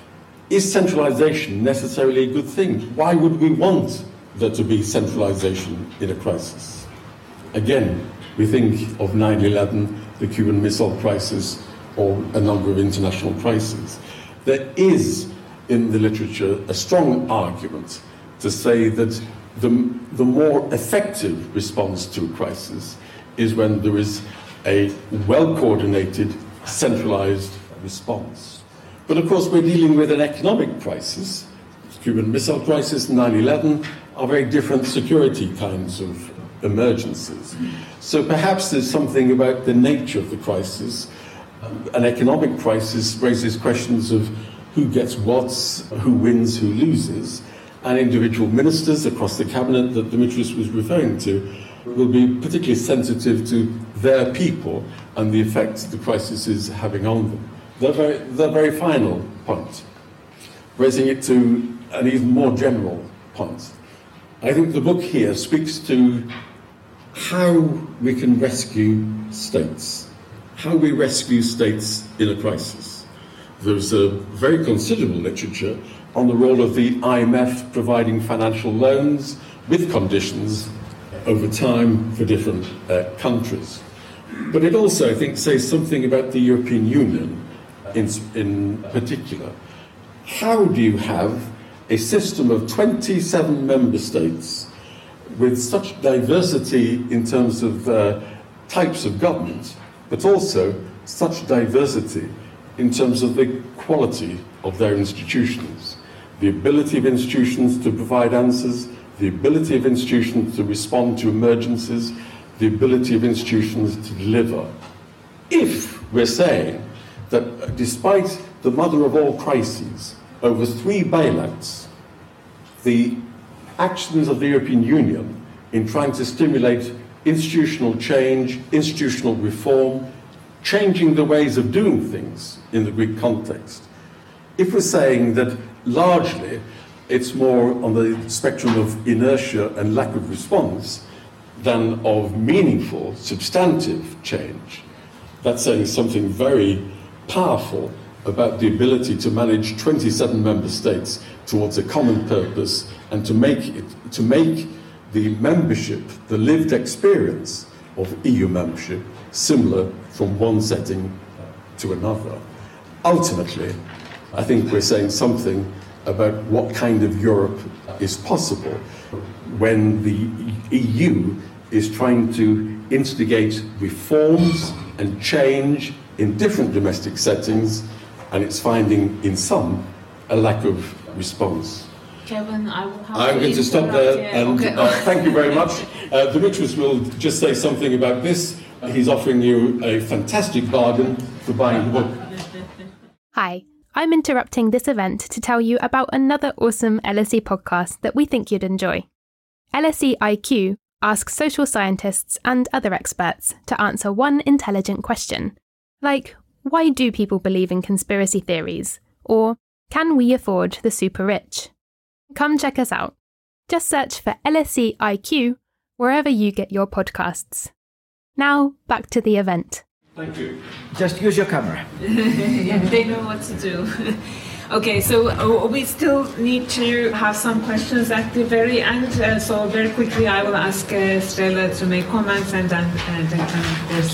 Is centralization necessarily a good thing? Why would we want there to be centralization in a crisis? Again, we think of nine eleven, the Cuban Missile Crisis, or a number of international crises. There is, in the literature, a strong argument to say that the, the more effective response to a crisis is when there is a well-coordinated, centralized response. But of course, we're dealing with an economic crisis. The Cuban Missile Crisis and nine eleven are very different security kinds of emergencies. So perhaps there's something about the nature of the crisis. An economic crisis raises questions of who gets what, who wins, who loses, and individual ministers across the cabinet that Dimitris was referring to will be particularly sensitive to their people and the effects the crisis is having on them. The very, the very final point, raising it to an even more general point. I think the book here speaks to how we can rescue states, how we rescue states in a crisis. There's a very considerable literature on the role of the I M F providing financial loans with conditions over time for different uh, countries. But it also, I think, says something about the European Union in, in particular. How do you have a system of twenty-seven member states with such diversity in terms of uh, types of government, but also such diversity in terms of the quality of their institutions, the ability of institutions to provide answers, the ability of institutions to respond to emergencies, the ability of institutions to deliver. If we're saying that despite the mother of all crises, over three bailouts, the actions of the European Union in trying to stimulate institutional change, institutional reform, changing the ways of doing things in the Greek context, if we're saying that largely it's more on the spectrum of inertia and lack of response than of meaningful, substantive change, that's saying something very powerful about the ability to manage twenty-seven member states towards a common purpose and to make it, to make the membership, the lived experience of E U membership similar from one setting to another. Ultimately, I think we're saying something about what kind of Europe is possible when the E U is trying to instigate reforms and change in different domestic settings, and it's finding in some a lack of response. Kevin, I will have I'm to going to stop there, yeah. and okay. uh, thank you very much. Uh, Dimitris will just say something about this. He's offering you a fantastic bargain for buying the book. Hi, I'm interrupting this event to tell you about another awesome L S E podcast that we think you'd enjoy. L S E I Q asks social scientists and other experts to answer one intelligent question, like, why do people believe in conspiracy theories? Or, can we afford the super rich? Come check us out. Just search for L S E I Q wherever you get your podcasts. Now, back to the event. Thank you. Just use your camera. Yeah, they know what to do. Okay, so uh, we still need to have some questions at the very end. Uh, so very quickly, I will ask uh, Stella to make comments, and then uh, then of course.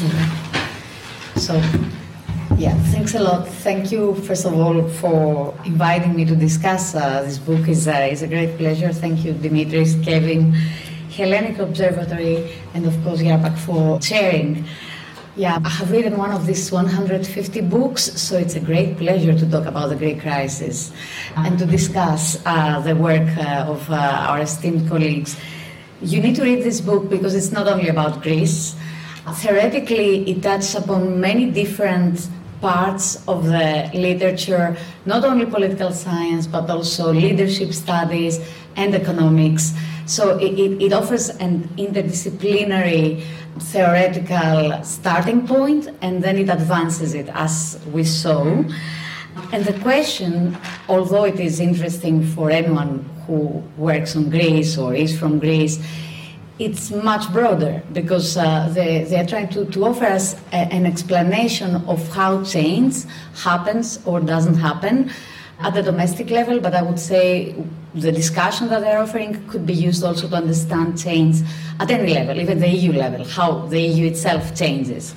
So, yeah, thanks a lot. Thank you, first of all, for inviting me to discuss uh, this book. Is uh, is a great pleasure. Thank you, Dimitris, Kevin, Hellenic Observatory, and of course Yarpak for sharing. Yeah, I have written one of these one hundred fifty books, so it's a great pleasure to talk about the Greek crisis and to discuss uh, the work uh, of uh, our esteemed colleagues. You need to read this book because it's not only about Greece. Theoretically, it touches upon many different parts of the literature, not only political science, but also leadership studies and economics. So it, it, it offers an interdisciplinary theoretical starting point, and then it advances it, as we saw. And the question, although it is interesting for anyone who works on Greece or is from Greece, it's much broader, because uh, they, they are trying to, to offer us a, an explanation of how change happens or doesn't happen at the domestic level, but I would say the discussion that they're offering could be used also to understand change at any level, even the E U level, how the E U itself changes.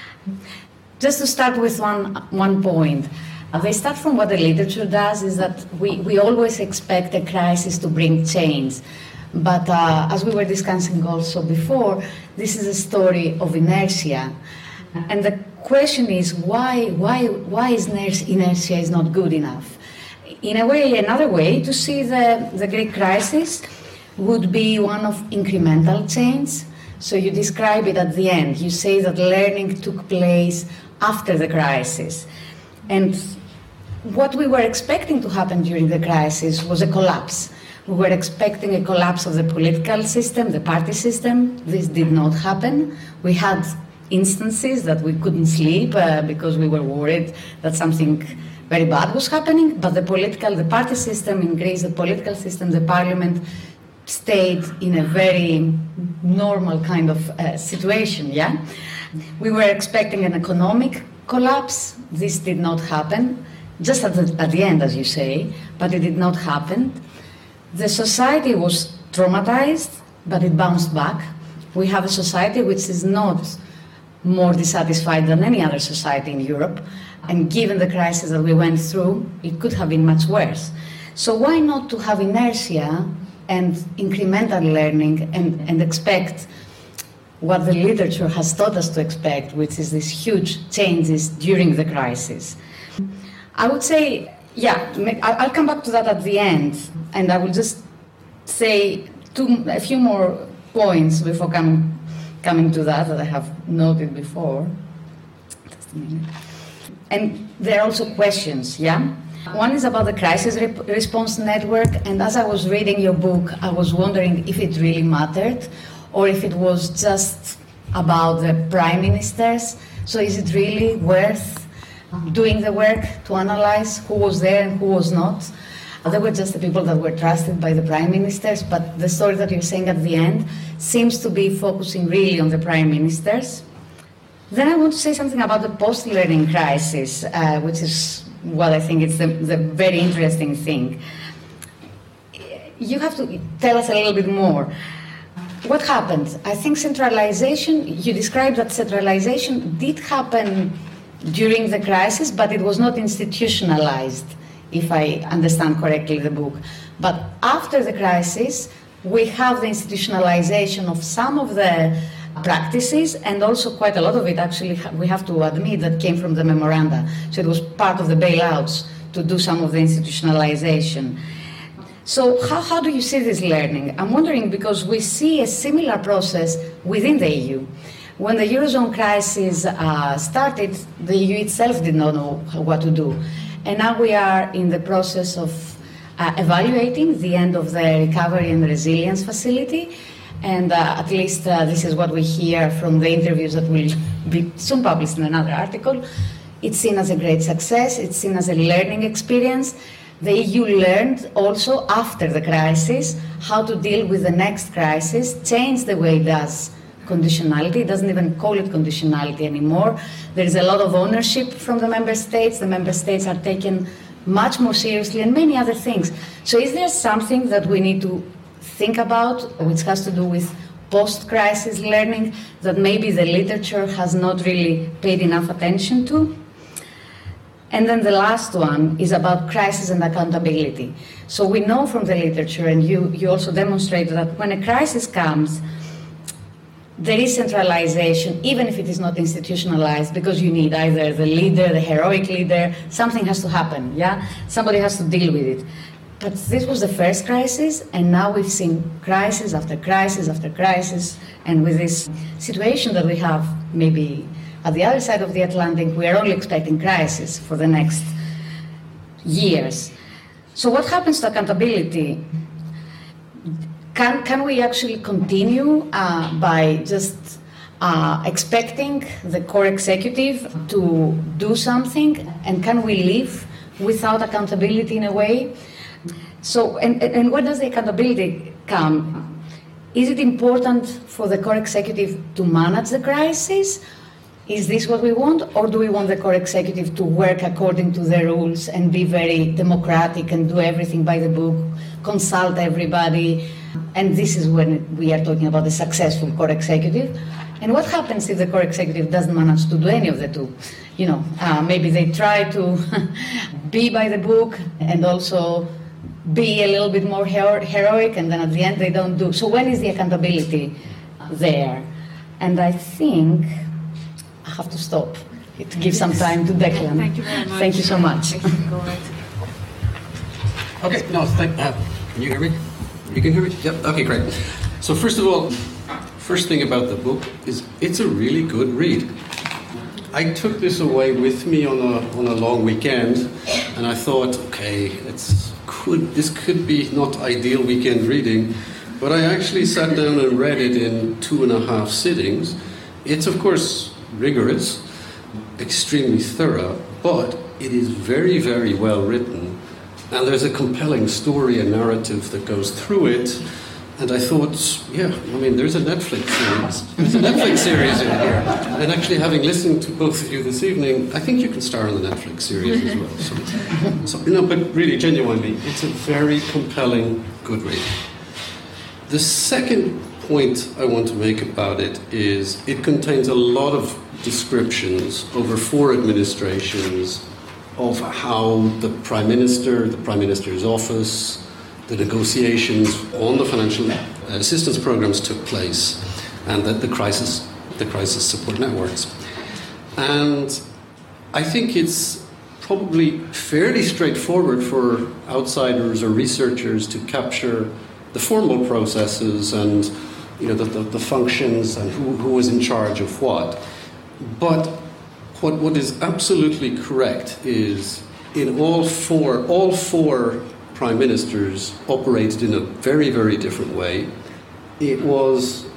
Just to start with one, one point, uh, they start from what the literature does, is that we, we always expect a crisis to bring change. But uh, as we were discussing also before, this is a story of inertia. And the question is, why, why, why is inertia is not good enough? In a way, another way to see the, the Greek crisis would be one of incremental change. So you describe it at the end. You say that learning took place after the crisis. And what we were expecting to happen during the crisis was a collapse. We were expecting a collapse of the political system, the party system. This did not happen. We had instances that we couldn't sleep uh, because we were worried that something very bad was happening, but the political, the party system in Greece, the political system, the parliament stayed in a very normal kind of uh, situation, yeah? We were expecting an economic collapse. This did not happen, just at the, at the end, as you say, but it did not happen. The society was traumatized, but it bounced back. We have a society which is not more dissatisfied than any other society in Europe. And given the crisis that we went through, it could have been much worse. So why not to have inertia and incremental learning and, and expect what the literature has taught us to expect, which is these huge changes during the crisis? I would say, yeah, I'll come back to that at the end, and I will just say two, a few more points before coming, coming to that that I have noted before. Just a minute. And there are also questions, yeah? One is about the crisis rep- response network, and as I was reading your book, I was wondering if it really mattered, or if it was just about the prime ministers. So is it really worth doing the work to analyze who was there and who was not. They were just the people that were trusted by the prime ministers, but the story that you're saying at the end seems to be focusing really on the prime ministers. Then I want to say something about the post-learning crisis, uh, which is what I think is the, the very interesting thing. You have to tell us a little bit more. What happened? I think centralization, you described that centralization did happen during the crisis, but it was not institutionalized, if I understand correctly the book. But after the crisis, we have the institutionalization of some of the practices, and also quite a lot of it, actually, we have to admit, that came from the memoranda. So it was part of the bailouts to do some of the institutionalization. So how, how do you see this learning? I'm wondering, because we see a similar process within the E U. When the Eurozone crisis uh, started, the E U itself did not know what to do. And now we are in the process of uh, evaluating the end of the Recovery and Resilience Facility. And uh, at least uh, this is what we hear from the interviews that will be soon published in another article. It's seen as a great success. It's seen as a learning experience. The E U learned also after the crisis how to deal with the next crisis, change the way it does conditionality. It doesn't even call it conditionality anymore. There is a lot of ownership from the member states. The member states are taken much more seriously, and many other things. So is there something that we need to think about, which has to do with post-crisis learning, that maybe the literature has not really paid enough attention to? And then the last one is about crisis and accountability. So we know from the literature, and you, you also demonstrated, that when a crisis comes, there is centralization, even if it is not institutionalized, because you need either the leader, the heroic leader, something has to happen, yeah? Somebody has to deal with it. But this was the first crisis, and now we've seen crisis after crisis after crisis, and with this situation that we have maybe at the other side of the Atlantic, we are only expecting crisis for the next years. So what happens to accountability? Can, can we actually continue uh, by just uh, expecting the core executive to do something, and can we live without accountability in a way? So, and, and where does the accountability come? Is it important for the core executive to manage the crisis? Is this what we want? Or do we want the core executive to work according to the rules and be very democratic and do everything by the book, consult everybody? And this is when we are talking about the successful core executive. And what happens if the core executive doesn't manage to do any of the two? You know, uh, maybe they try to be by the book and also be a little bit more hero- heroic, and then at the end they don't do. So when is the accountability there? And I think I have to stop to give some time to Declan. Thank you very much. Thank you so much. Go ahead. Okay, no, thank, uh, can you hear me? You can hear me? Yep, okay, great. So first of all, first thing about the book is it's a really good read. I took this away with me on a on a long weekend, and I thought, okay, it's could this could be not ideal weekend reading, but I actually sat down and read it in two and a half sittings. It's of course rigorous, extremely thorough, but it is very, very well written, and there's a compelling story and narrative that goes through it. And I thought, yeah, I mean, there's a Netflix series. There's a Netflix series in here. And actually, having listened to both of you this evening, I think you can star in the Netflix series as well. So, so you know, but really, genuinely, it's a very compelling, good read. The second point I want to make about it is it contains a lot of descriptions over four administrations of how the Prime Minister, the Prime Minister's office, the negotiations on the financial assistance programs took place, and that the crisis, the crisis support networks. And I think it's probably fairly straightforward for outsiders or researchers to capture the formal processes and, you know, the, the, the functions and who, who was in charge of what. But what what is absolutely correct is in all four all four prime ministers operated in a very, very different way. It was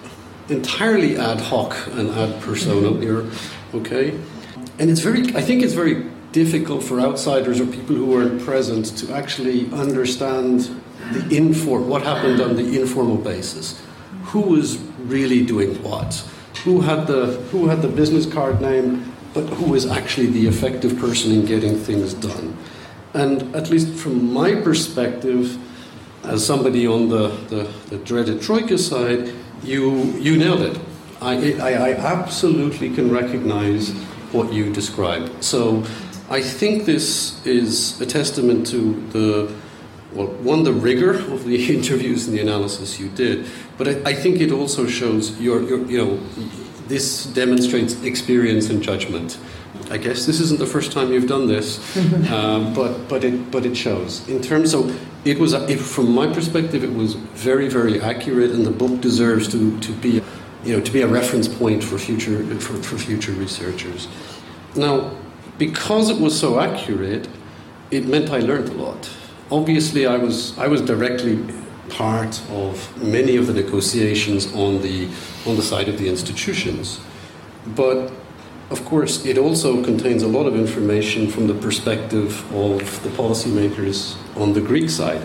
entirely ad hoc and ad personam here, okay? And it's very, I think it's very difficult for outsiders or people who weren't present to actually understand the infor- what happened on the informal basis. Who was really doing what? Who had the who had the business card name, but who was actually the effective person in getting things done? And at least from my perspective, as somebody on the, the, the dreaded Troika side, you you nailed it. I, I, I absolutely can recognize what you described. So I think this is a testament to the, well, one, the rigor of the interviews and the analysis you did, but I, I think it also shows your, your, you know, this demonstrates experience and judgment. I guess this isn't the first time you've done this, um, but but it but it shows. In terms of it was, it, from my perspective, it was very very accurate, and the book deserves to, to be, you know, to be a reference point for future for, for future researchers. Now, because it was so accurate, it meant I learned a lot. Obviously, I was I was directly part of many of the negotiations on the on the side of the institutions, but of course, it also contains a lot of information from the perspective of the policymakers on the Greek side.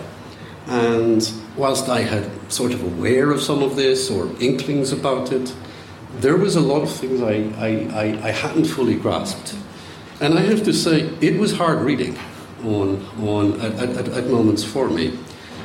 And whilst I had sort of aware of some of this or inklings about it, there was a lot of things I, I, I, I hadn't fully grasped. And I have to say, it was hard reading on, on at, at, at moments for me.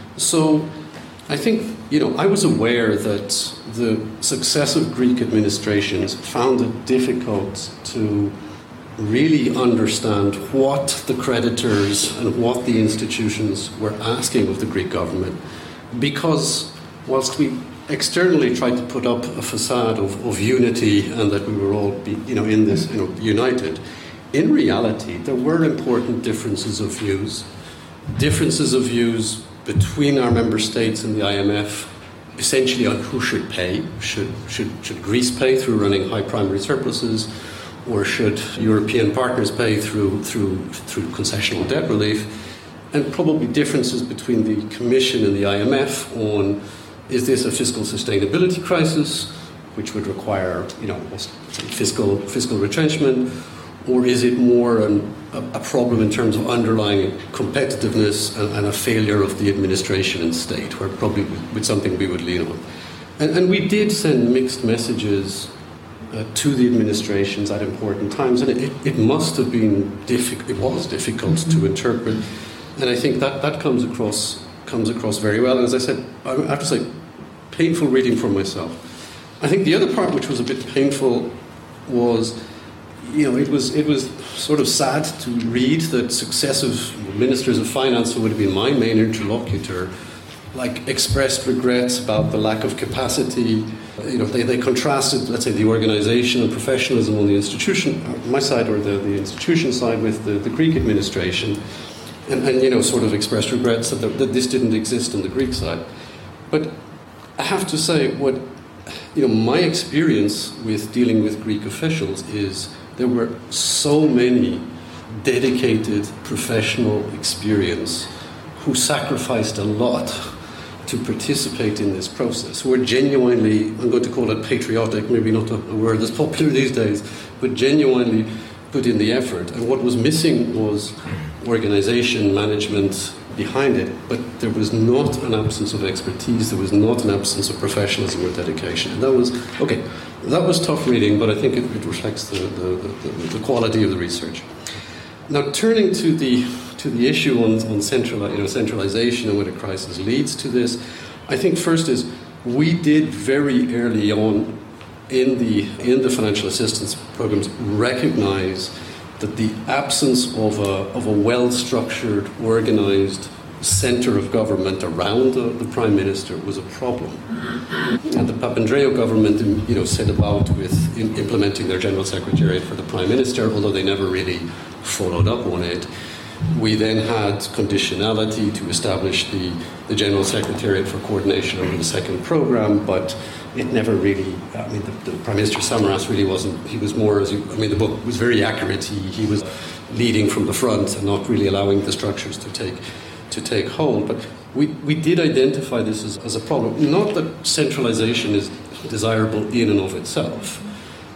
So I think, you know, I was aware that the successive Greek administrations found it difficult to really understand what the creditors and what the institutions were asking of the Greek government, because whilst we externally tried to put up a facade of, of unity and that we were all, be, you know, in this, you know, united, in reality there were important differences of views, differences of views between our member states and the I M F, essentially on who should pay. Should, should, should Greece pay through running high primary surpluses, or should European partners pay through, through, through concessional debt relief? And probably differences between the Commission and the I M F on, is this a fiscal sustainability crisis, which would require, you know, fiscal, fiscal retrenchment, or is it more an, a, a problem in terms of underlying competitiveness and, and a failure of the administration and state, where probably with something we would lean on? And, and we did send mixed messages uh, to the administrations at important times, and it, it must have been difficult. It was difficult to interpret, and I think that, that comes across comes across very well. And as I said, I have to say, painful reading for myself. I think the other part, which was a bit painful, was, you know, it was it was sort of sad to read that successive ministers of finance, who would have been my main interlocutor, like expressed regrets about the lack of capacity. You know, they, they contrasted, let's say, the organisation and professionalism on the institution, my side, or the, the institution side, with the, the Greek administration, and, and you know, sort of expressed regrets that, the, that this didn't exist on the Greek side. But I have to say, what, you know, my experience with dealing with Greek officials is there were so many dedicated professional experience who sacrificed a lot to participate in this process, who were genuinely, I'm going to call it patriotic, maybe not a, a word that's popular these days, but genuinely put in the effort. And what was missing was organization, management behind it, but there was not an absence of expertise, there was not an absence of professionalism or dedication. And that was, okay, that was tough reading, but I think it, it reflects the, the, the, the quality of the research. Now, turning to the to the issue on, on central, you know, centralization and what a crisis leads to this, I think first is we did very early on in the in the financial assistance programs recognize that the absence of a of a well-structured, organized center of government around the, the prime minister was a problem, and the Papandreou government, you know, set about with in implementing their general secretariat for the prime minister, although they never really followed up on it. We then had conditionality to establish the, the general secretariat for coordination over the second program, but it never really, I mean, the, the Prime Minister Samaras really wasn't, he was more, as you, I mean, the book was very accurate. He, he was leading from the front and not really allowing the structures to take to take hold. But we, we did identify this as, as a problem. Not that centralization is desirable in and of itself,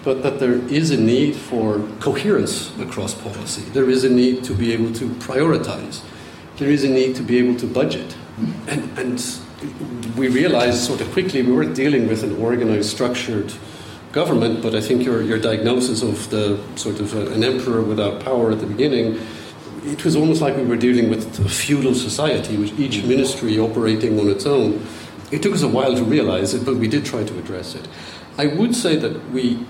but that there is a need for coherence across policy. There is a need to be able to prioritize. There is a need to be able to budget. And, and we realized sort of quickly we weren't dealing with an organized, structured government, but I think your, your diagnosis of the sort of a, an emperor without power at the beginning, it was almost like we were dealing with a feudal society with each ministry operating on its own. It took us a while to realize it, but we did try to address it. I would say that we,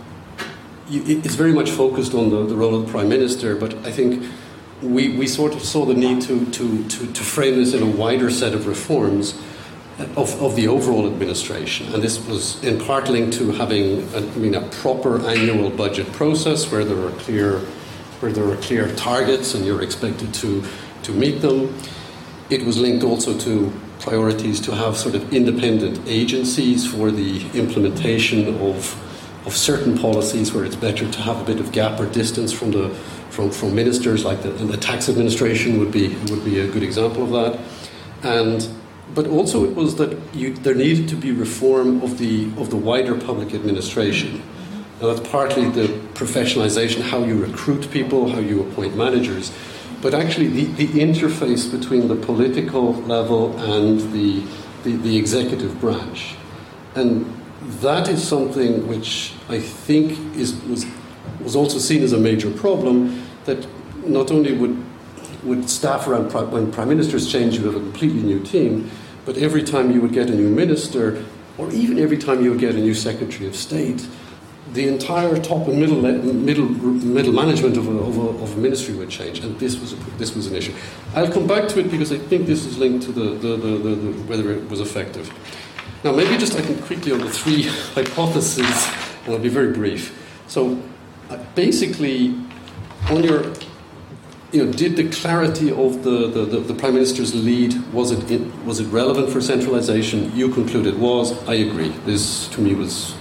it's very much focused on the, the role of the Prime Minister, but I think we, we sort of saw the need to, to, to, to frame this in a wider set of reforms of, of the overall administration. And this was in part linked to having a, I mean, a proper annual budget process where there are clear, where there are clear targets and you're expected to, to meet them. It was linked also to priorities to have sort of independent agencies for the implementation of of certain policies where it's better to have a bit of gap or distance from the from, from ministers, like the, the tax administration would be would be a good example of that. And but also it was that you, there needed to be reform of the of the wider public administration. Now that's partly the professionalization, how you recruit people, how you appoint managers, but actually the, the interface between the political level and the, the, the executive branch. And that is something which I think is was was also seen as a major problem, that not only would would staff around, when prime ministers change, you have a completely new team, but every time you would get a new minister, or even every time you would get a new secretary of state, the entire top and middle middle middle management of a, of a, of a ministry would change, and this was a, this was an issue. I'll come back to it because I think this is linked to the, the, the, the, the whether it was effective. Now, maybe just I can quickly on the three hypotheses, and I'll be very brief. So, uh, basically, on your, you know, did the clarity of the, the, the, the Prime Minister's lead, was it in, was it relevant for centralisation? You concluded was. I agree. This, to me, was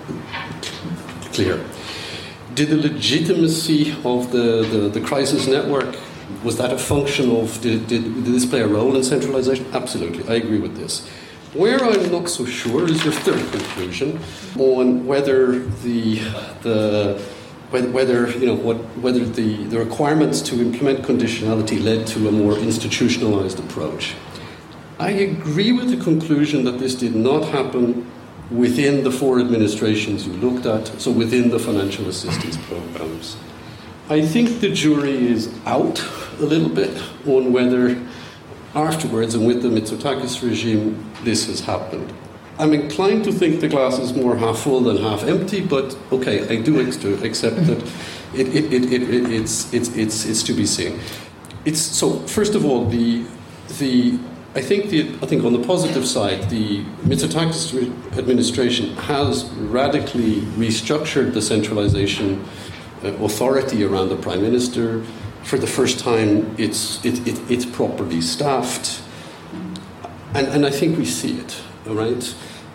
clear. Did the legitimacy of the, the, the crisis network, was that a function of, did, did, did this play a role in centralisation? Absolutely. I agree with this. Where I'm not so sure is your third conclusion on whether the the whether you know what whether the, the requirements to implement conditionality led to a more institutionalized approach. I agree with the conclusion that this did not happen within the four administrations you looked at, so within the financial assistance programs. I think the jury is out a little bit on whether afterwards, and with the Mitsotakis regime, this has happened. I'm inclined to think the glass is more half full than half empty, but okay, I do accept that it, it, it, it, it, it's, it's, it's, it's to be seen. It's, so, first of all, the, the, I, think the, I think on the positive side, the Mitsotakis administration has radically restructured the centralization uh, authority around the Prime Minister. For the first time, it's, it, it, it's properly staffed. And, and I think we see it, all right?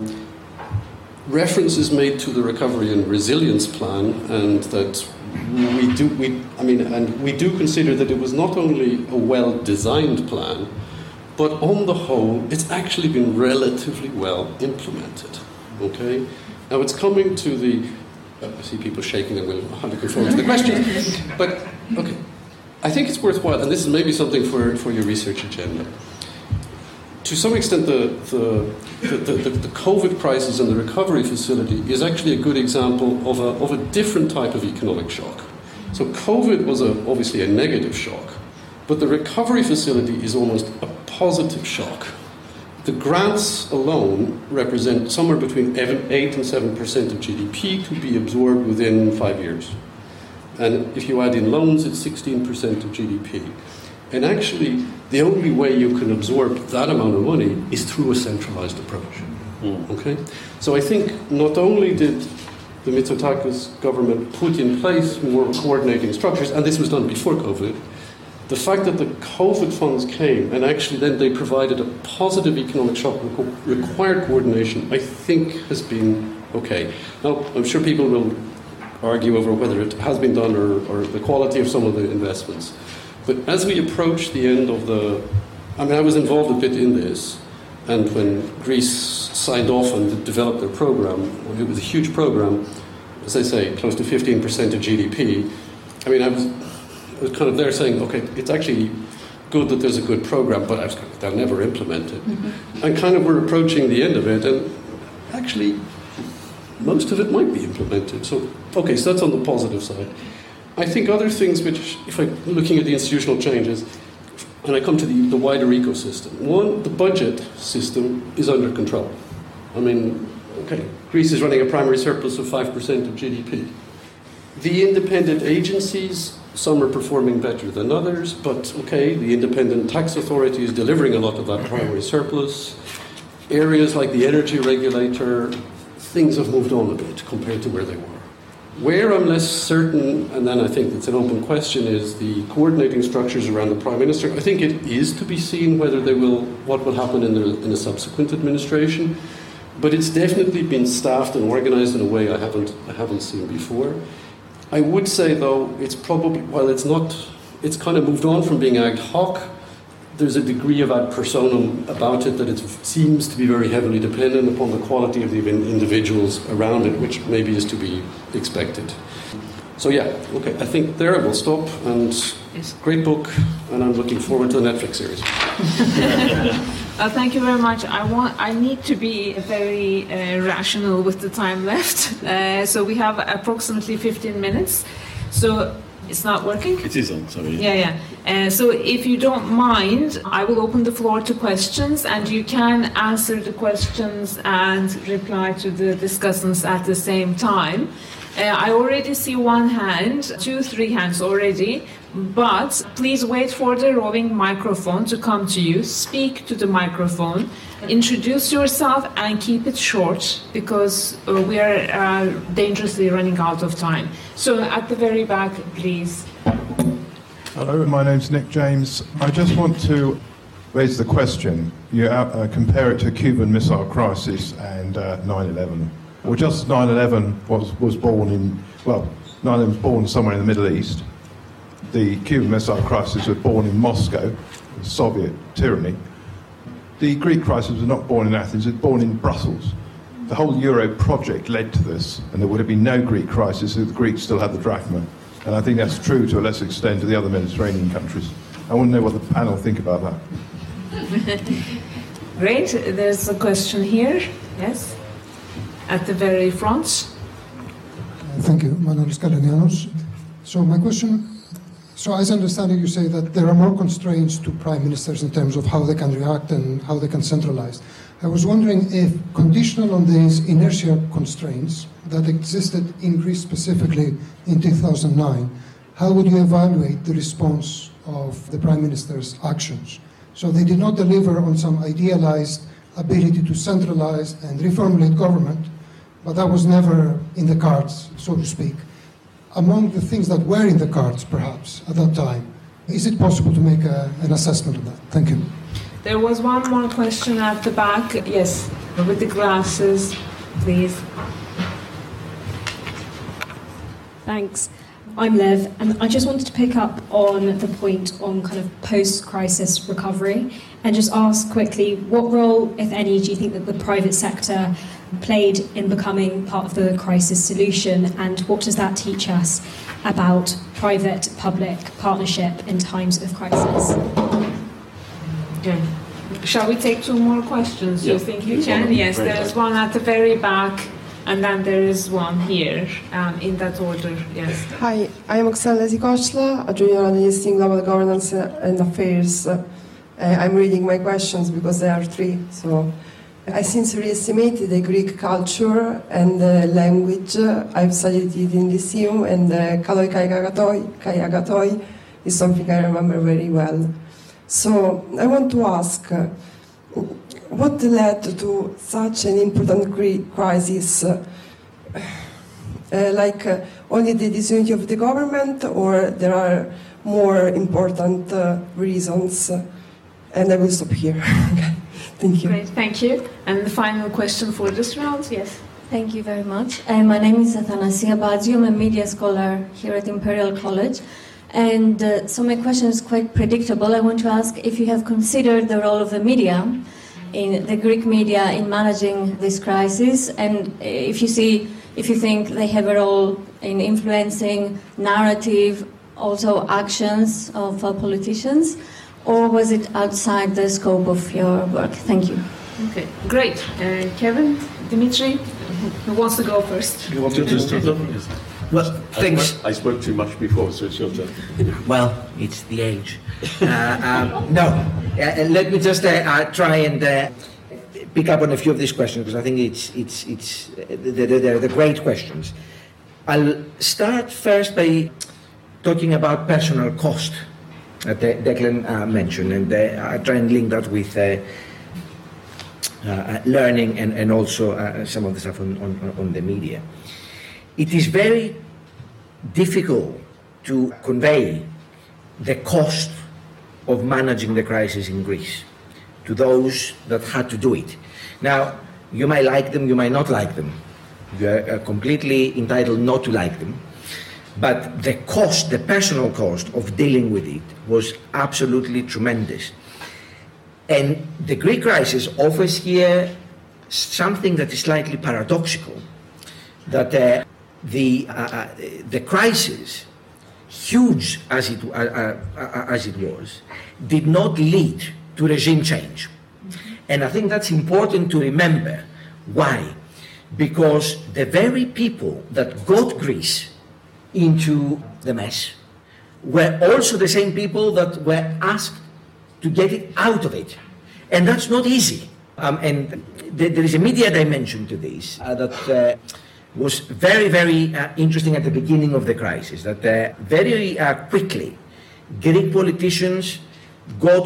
Reference is made to the Recovery and Resilience Plan, and that we do, we, I mean, and we do consider that it was not only a well-designed plan, but on the whole, it's actually been relatively well implemented, okay? Now, it's coming to the, I see people shaking, and we'll have to conform to the question, but, okay. I think it's worthwhile, and this is maybe something for, for your research agenda. To some extent, the, the, the, the, the COVID crisis and the recovery facility is actually a good example of a, of a different type of economic shock. So COVID was a, obviously a negative shock, but the recovery facility is almost a positive shock. The grants alone represent somewhere between eight and seven percent of G D P to be absorbed within five years. And if you add in loans, it's sixteen percent of G D P. And actually, the only way you can absorb that amount of money is through a centralized approach. Mm. Okay? So I think not only did the Mitsotakis government put in place more coordinating structures, and this was done before COVID, the fact that the COVID funds came and actually then they provided a positive economic shock required coordination, I think has been okay. Now, I'm sure people will argue over whether it has been done or, or the quality of some of the investments. But as we approach the end of the... I mean, I was involved a bit in this, and when Greece signed off and developed their program, it was a huge program, as I say, close to fifteen percent of G D P. I mean, I was, I was kind of there saying, okay, it's actually good that there's a good program, but I was kind of, they'll never implement it. Mm-hmm. And kind of we're approaching the end of it, and actually most of it might be implemented. So, okay, so that's on the positive side. I think other things which, if I'm looking at the institutional changes, and I come to the, the wider ecosystem. One, the budget system is under control. I mean, okay, Greece is running a primary surplus of five percent of G D P. The independent agencies, some are performing better than others, but okay, the independent tax authority is delivering a lot of that primary surplus. Areas like the energy regulator, things have moved on a bit compared to where they were. Where I'm less certain, and then I think it's an open question, is the coordinating structures around the Prime Minister. I think it is to be seen whether they will, what will happen in, the, in a subsequent administration. But it's definitely been staffed and organised in a way I haven't, I haven't seen before. I would say, though, it's probably, while it's not, it's kind of moved on from being ad hoc, there's a degree of ad personam about it that it seems to be very heavily dependent upon the quality of the individuals around it, which maybe is to be expected. So yeah, okay, I think there I will stop, and it's a great book, and I'm looking forward to the Netflix series. uh, thank you very much. I want, I need to be very uh, rational with the time left. Uh, so we have approximately fifteen minutes. So it's not working? It is on, sorry. Yeah, yeah. Uh, so if you don't mind, I will open the floor to questions, and you can answer the questions and reply to the discussants at the same time. Uh, I already see one hand, two, three hands already, but please wait for the roving microphone to come to you. Speak to the microphone, introduce yourself, and keep it short, because uh, we are uh, dangerously running out of time. So at the very back, please. Hello, my name's Nick James. I just want to raise the question. You uh, compare it to Cuban Missile Crisis and uh, nine eleven. Well, just nine eleven was, was born in, well, nine eleven was born somewhere in the Middle East. The Cuban Missile Crisis was born in Moscow, Soviet tyranny. The Greek crisis was not born in Athens, it was born in Brussels. The whole Euro project led to this, and there would have been no Greek crisis if the Greeks still had the drachma. And I think that's true to a lesser extent to the other Mediterranean countries. I want to know what the panel think about that. Great. There's a question here. Yes? At the very front. Thank you. Manuel Scalenianos. So my question, so as I understand it, you say that there are more constraints to prime ministers in terms of how they can react and how they can centralize. I was wondering if, conditional on these inertia constraints that existed in Greece specifically in two thousand nine, how would you evaluate the response of the prime minister's actions? So they did not deliver on some idealized ability to centralize and reformulate government, but that was never in the cards, so to speak. Among the things that were in the cards, perhaps, at that time, is it possible to make a, an assessment of that? Thank you. There was one more question at the back. Yes, with the glasses, please. Thanks. I'm Liv, and I just wanted to pick up on the point on kind of post-crisis recovery and just ask quickly, what role, if any, do you think that the private sector played in becoming part of the crisis solution, and what does that teach us about private-public partnership in times of crisis? Okay. Shall we take two more questions? Yeah. You think you can? Yes, there's one at the very back, and then there is one here, um, in that order. Yes. Hi, I am Oksana Lezikoshla, a junior analyst in global governance and affairs. Uh, I'm reading my questions because there are three. So, I sincerely estimate the Greek culture and uh, language. Uh, I've studied it in Lyceum, and uh, kaloi kaiagatoi, kaiagatoi is something I remember very well. So I want to ask, uh, what led to such an important Greek crisis? Uh, uh, like uh, only the disunity of the government, or there are more important uh, reasons? Uh, and I will stop here. Okay. Thank you. Great, thank you. And the final question for this round, yes. Thank you very much. Uh, my name is Athanasia Badziou. I'm a media scholar here at Imperial College. And uh, so my question is quite predictable. I want to ask if you have considered the role of the media, in the Greek media, in managing this crisis, and if you see if you think they have a role in influencing narrative, also actions of uh, politicians, or was it outside the scope of your work? Thank you. Okay, great. Uh, Kevin, Dimitri, who wants to go first? You want to just start off? Well, thanks. I spoke, I spoke too much before, so it's your turn. Well, it's the age. Uh, um, no, uh, let me just uh, uh, try and uh, pick up on a few of these questions, because I think it's it's it's uh, they're, they're, they're great questions. I'll start first by talking about personal cost that uh, Declan uh, mentioned, and uh, I'll try and link that with uh, uh, learning and, and also uh, some of the stuff on, on, on the media. It is very difficult to convey the cost of managing the crisis in Greece to those that had to do it. Now, you might like them, you might not like them. You are completely entitled not to like them. But the cost, the personal cost of dealing with it was absolutely tremendous. And the Greek crisis offers here something that is slightly paradoxical, that uh, the, uh, the crisis, huge as it, uh, uh, as it was, did not lead to regime change. And I think that's important to remember. Why? Because the very people that got Greece into the mess were also the same people that were asked to get it out of it. And that's not easy. Um, and th- there is a media dimension to this uh, that uh, was very, very uh, interesting at the beginning of the crisis, that uh, very uh, quickly Greek politicians got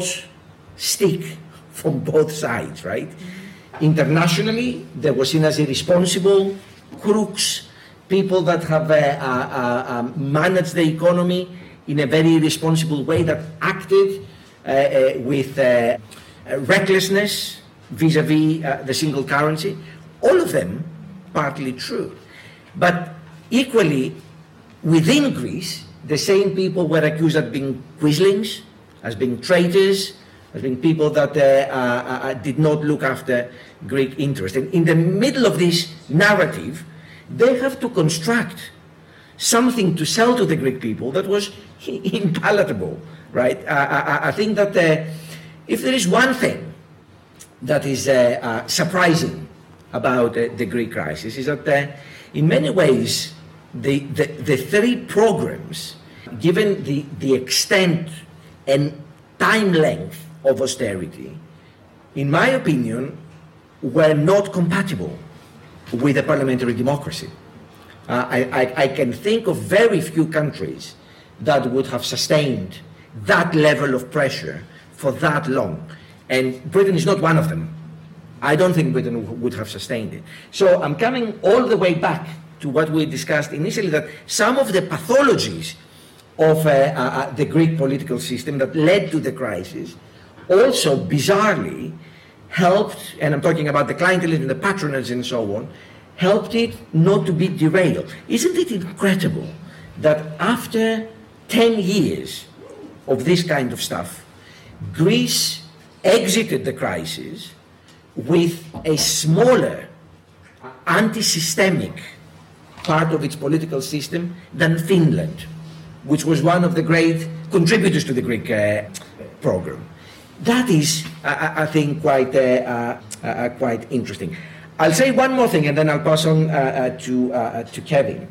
stick from both sides, right? Internationally, they were seen as irresponsible, crooks, people that have uh, uh, uh, managed the economy in a very irresponsible way, that acted uh, uh, with uh, recklessness vis-a-vis uh, the single currency. All of them partly true. But equally, within Greece, the same people were accused of being quislings, as being traitors, as being people that uh, uh, uh, did not look after Greek interests. And in the middle of this narrative, they have to construct something to sell to the Greek people that was impalatable, right? Uh, I, I think that uh, if there is one thing that is uh, uh, surprising about uh, the Greek crisis, is that uh, in many ways the, the, the three programs, given the, the extent and time length of austerity, in my opinion, were not compatible with a parliamentary democracy. Uh, I, I, I can think of very few countries that would have sustained that level of pressure for that long. And Britain is not one of them. I don't think Britain would have sustained it. So I'm coming all the way back to what we discussed initially, that some of the pathologies of uh, uh, the Greek political system that led to the crisis also bizarrely helped, and I'm talking about the clientelism, the patronage and so on, helped it not to be derailed. Isn't it incredible that after ten years of this kind of stuff, Greece exited the crisis with a smaller anti-systemic part of its political system than Finland, which was one of the great contributors to the Greek uh, program. That is, I, I think, quite uh, uh, uh, quite interesting. I'll say one more thing, and then I'll pass on uh, uh, to uh, to Kevin.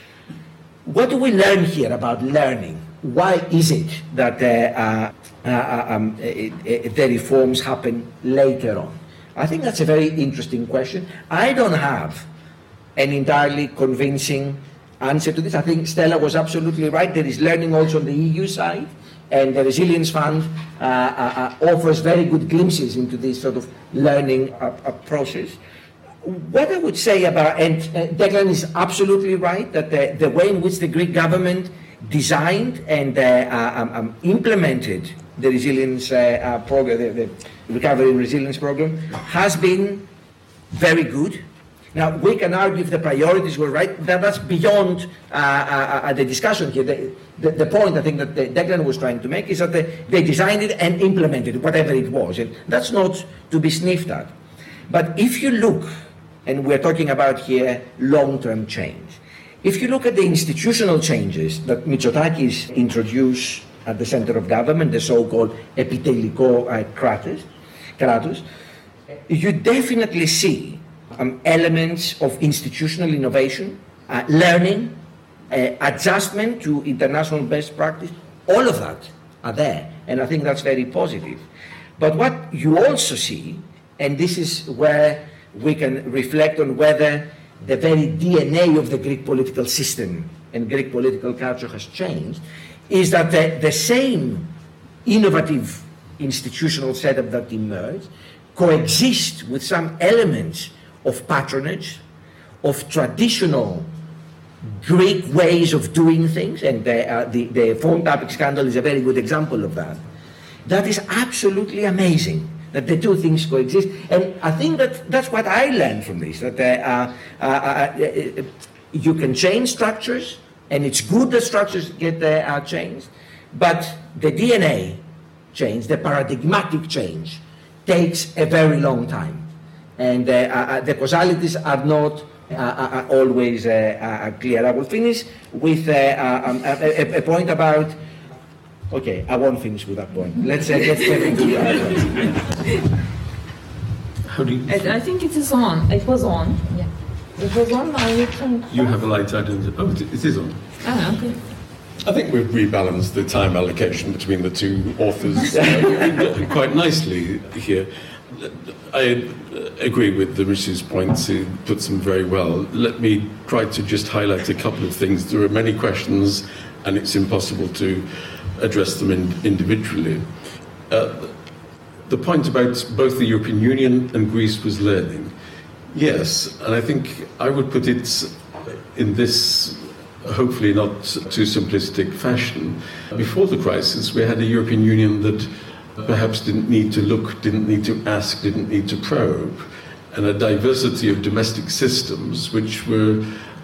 What do we learn here about learning? Why is it that uh, uh, uh, um, it, it, the reforms happen later on? I think that's a very interesting question. I don't have an entirely convincing answer to this. I think Stella was absolutely right. There is learning also on the E U side, and the Resilience Fund uh, uh, uh, offers very good glimpses into this sort of learning uh, uh, process. What I would say about, and uh, Declan is absolutely right, that the, the way in which the Greek government designed and uh, uh, um, um, implemented the resilience uh, uh, program, the, the recovery and resilience program, has been very good. Now, we can argue if the priorities were right. That, that's beyond uh, uh, uh, the discussion here. The, the, the point I think that the Declan was trying to make is that they, they designed it and implemented it, whatever it was. And that's not to be sniffed at. But if you look And we're talking about here long-term change. If you look at the institutional changes that Mitsotakis introduced at the center of government, the so-called epiteliko uh, kratos, kratos, you definitely see um, elements of institutional innovation, uh, learning, uh, adjustment to international best practice. All of that are there, and I think that's very positive. But what you also see, and this is where we can reflect on whether the very D N A of the Greek political system and Greek political culture has changed, is that the, the same innovative institutional setup that emerged coexist with some elements of patronage, of traditional Greek ways of doing things, and the, uh, the, the phone tapping scandal is a very good example of that. That is absolutely amazing, that the two things coexist. And I think that that's what I learned from this, that uh, uh, uh, uh, you can change structures, and it's good that structures get uh, changed, but the D N A change, the paradigmatic change, takes a very long time. And uh, uh, the causalities are not uh, uh, always uh, uh, clear. I will finish with uh, uh, um, a, a point about, okay, I won't finish with that point. Let's, uh, let's get into the other one. How do you... I, I think it is on. It was on. Yeah. It was on. Now you can... You have a light, I don't... Oh, it is on. Ah, okay. I think we've rebalanced the time allocation between the two authors uh, quite nicely here. I agree with the Rishi's points. He puts them very well. Let me try to just highlight a couple of things. There are many questions, and it's impossible to address them in, individually. Uh, the point about both the European Union and Greece was learning. Yes, and I think I would put it in this hopefully not too simplistic fashion. Before the crisis, we had a European Union that perhaps didn't need to look, didn't need to ask, didn't need to probe, and a diversity of domestic systems which were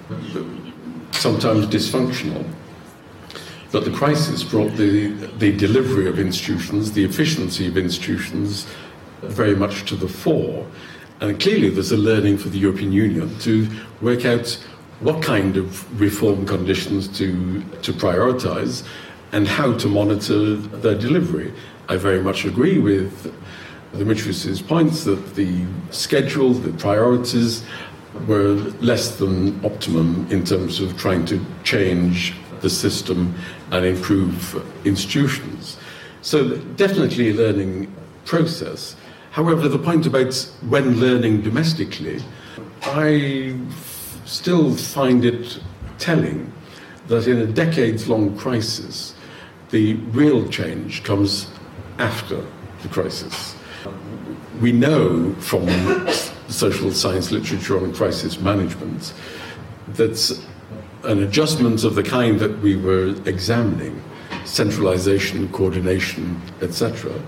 sometimes dysfunctional. But the crisis brought the, the delivery of institutions, the efficiency of institutions, very much to the fore. And clearly there's a learning for the European Union to work out what kind of reform conditions to, to prioritize and how to monitor their delivery. I very much agree with Dimitris' points that the schedule, the priorities were less than optimum in terms of trying to change the system and improve institutions. So definitely a learning process. However, the point about when learning domestically, I still find it telling that in a decades-long crisis, the real change comes after the crisis. We know from social science literature on crisis management that an adjustment of the kind that we were examining, centralization, coordination, et cetera,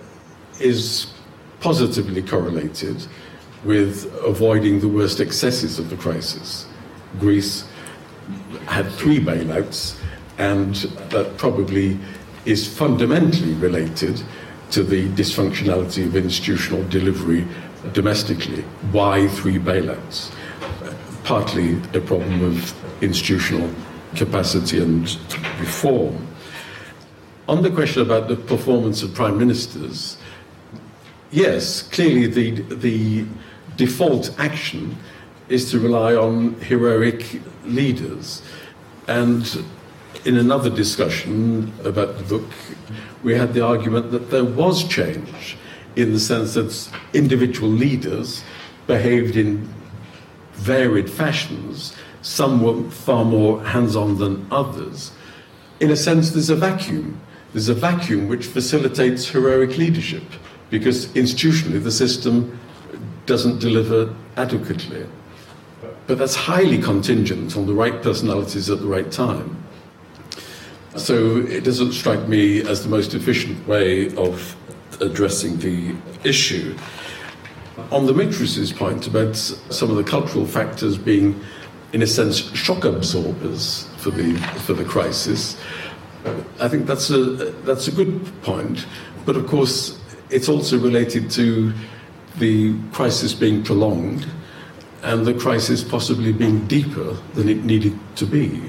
is positively correlated with avoiding the worst excesses of the crisis. Greece had three bailouts, and that probably is fundamentally related to the dysfunctionality of institutional delivery domestically. Why three bailouts? Partly a problem of institutional capacity and reform. On the question about the performance of prime ministers, yes, clearly the, the default action is to rely on heroic leaders. And in another discussion about the book, we had the argument that there was change in the sense that individual leaders behaved in varied fashions. Some were far more hands-on than others. In a sense, there's a vacuum. There's a vacuum which facilitates heroic leadership because institutionally the system doesn't deliver adequately. But that's highly contingent on the right personalities at the right time. So it doesn't strike me as the most efficient way of addressing the issue. On the Dimitris' point about some of the cultural factors being, in a sense, shock absorbers for the for the crisis, I think that's a that's a good point. But of course, it's also related to the crisis being prolonged and the crisis possibly being deeper than it needed to be.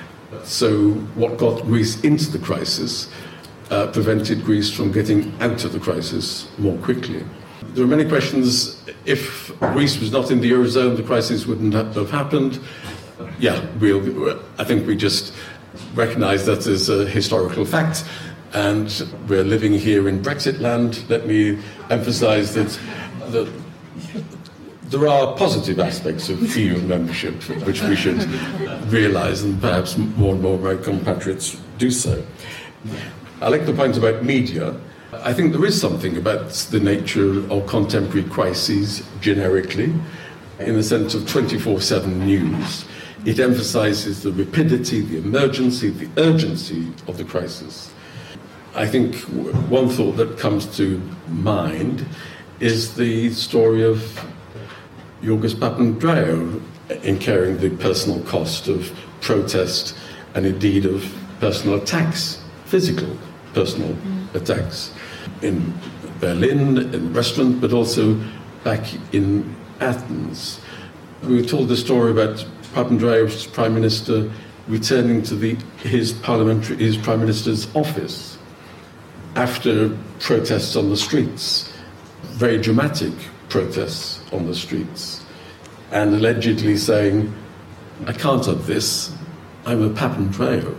So what got Greece into the crisis uh, prevented Greece from getting out of the crisis more quickly. There are many questions. If Greece was not in the Eurozone, the crisis wouldn't have happened. Yeah, we'll, I think we just recognize that as a historical fact, and we're living here in Brexit land. Let me emphasize that the, there are positive aspects of E U membership which we should realize, and perhaps more and more of my compatriots do so. I like the point about media. I think there is something about the nature of contemporary crises generically, in the sense of twenty-four seven news. It emphasizes the rapidity, the emergency, the urgency of the crisis. I think one thought that comes to mind is the story of Yorgos Papandreou incurring the personal cost of protest and indeed of personal attacks, physical personal mm. attacks, in Berlin, in the restaurant, but also back in Athens. We were told the story about Papandreou's Prime Minister returning to the, his parliamentary, his Prime Minister's office after protests on the streets, very dramatic protests on the streets, and allegedly saying, "I can't have this, I'm a Papandreou."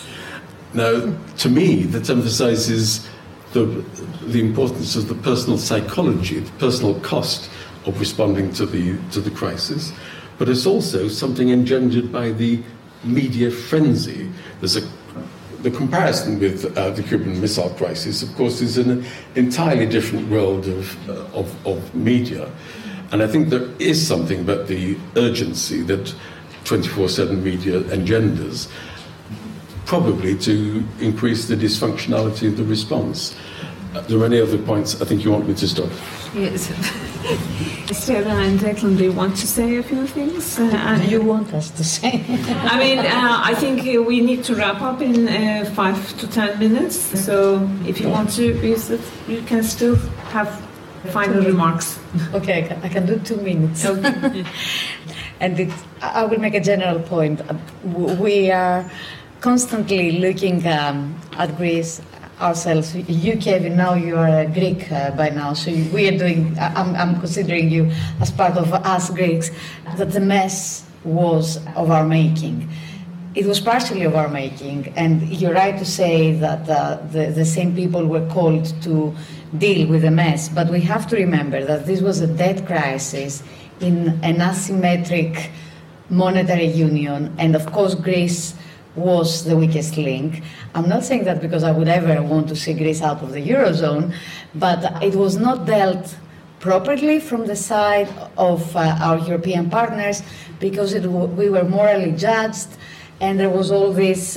Now, to me, that emphasizes the, the importance of the personal psychology, the personal cost of responding to the, to the crisis, but it's also something engendered by the media frenzy. There's a, the comparison with uh, the Cuban Missile Crisis, of course, is in an entirely different world of, uh, of, of media. And I think there is something about the urgency that twenty-four seven media engenders, probably to increase the dysfunctionality of the response. Uh, there are any other points I think you want me to stop? Yes. Stella and Declan, do you want to say a few things? Uh, do you want us to say? I mean, uh, I think uh, we need to wrap up in uh, five to ten minutes. So if you want to, you can still have final remarks. Okay, I can, I can do two minutes. Okay. And it, I will make a general point. We are constantly looking um, at Greece ourselves. You, Kevin, now you are a Greek uh, by now, so we are doing, I'm, I'm considering you as part of us Greeks, that the mess was of our making. It was partially of our making, and you're right to say that uh, the, the same people were called to deal with the mess, but we have to remember that this was a debt crisis in an asymmetric monetary union, and of course Greece was the weakest link. I'm not saying that because I would ever want to see Greece out of the Eurozone, but it was not dealt properly from the side of uh, our European partners, because it w- we were morally judged, and there was all this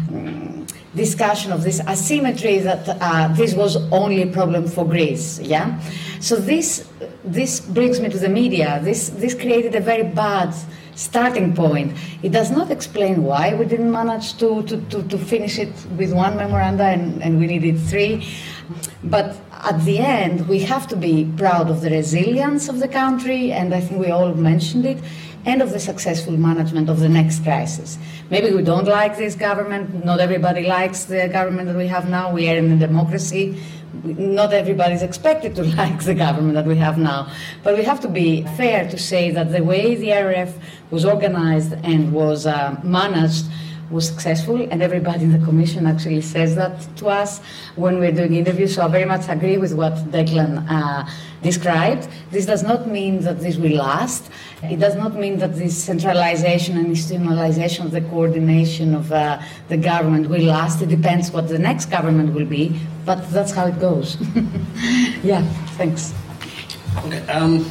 um, discussion of this asymmetry that uh, this was only a problem for Greece, yeah? So this this brings me to the media. This, this created a very bad starting point. It does not explain why we didn't manage to, to, to, to finish it with one memoranda and, and we needed three. But at the end, we have to be proud of the resilience of the country, and I think we all mentioned it, and of the successful management of the next crisis. Maybe we don't like this government. Not everybody likes the government that we have now. We are in a democracy. Not everybody is expected to like the government that we have now. But we have to be fair to say that the way the R R F was organized and was uh, managed was successful, and everybody in the Commission actually says that to us when we're doing interviews. So I very much agree with what Declan uh, described. This does not mean that this will last. It does not mean that this centralization and institutionalization of the coordination of uh, the government will last. It depends what the next government will be, but that's how it goes. Yeah, thanks. Okay, um,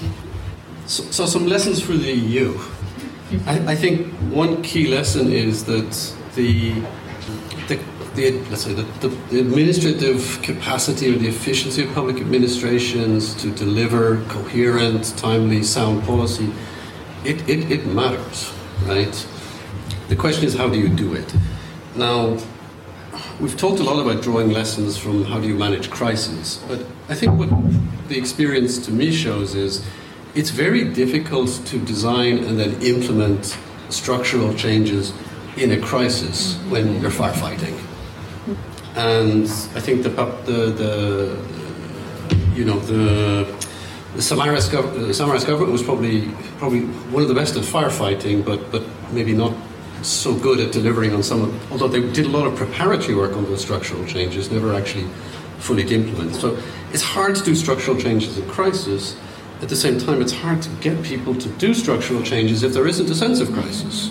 so, so some lessons for the E U. I, I think one key lesson is that the, the, the let's say the, the administrative capacity or the efficiency of public administrations to deliver coherent, timely, sound policy, it, it, it matters, right? The question is, how do you do it? Now, we've talked a lot about drawing lessons from how do you manage crises, but I think what the experience to me shows is it's very difficult to design and then implement structural changes in a crisis when you're firefighting. And I think the the, the you know the the Samaras, gov- the Samaras government was probably probably one of the best at firefighting, but but maybe not so good at delivering on some of, although they did a lot of preparatory work on those structural changes, never actually fully to implement. So it's hard to do structural changes in crisis. At the same time, it's hard to get people to do structural changes if there isn't a sense of crisis.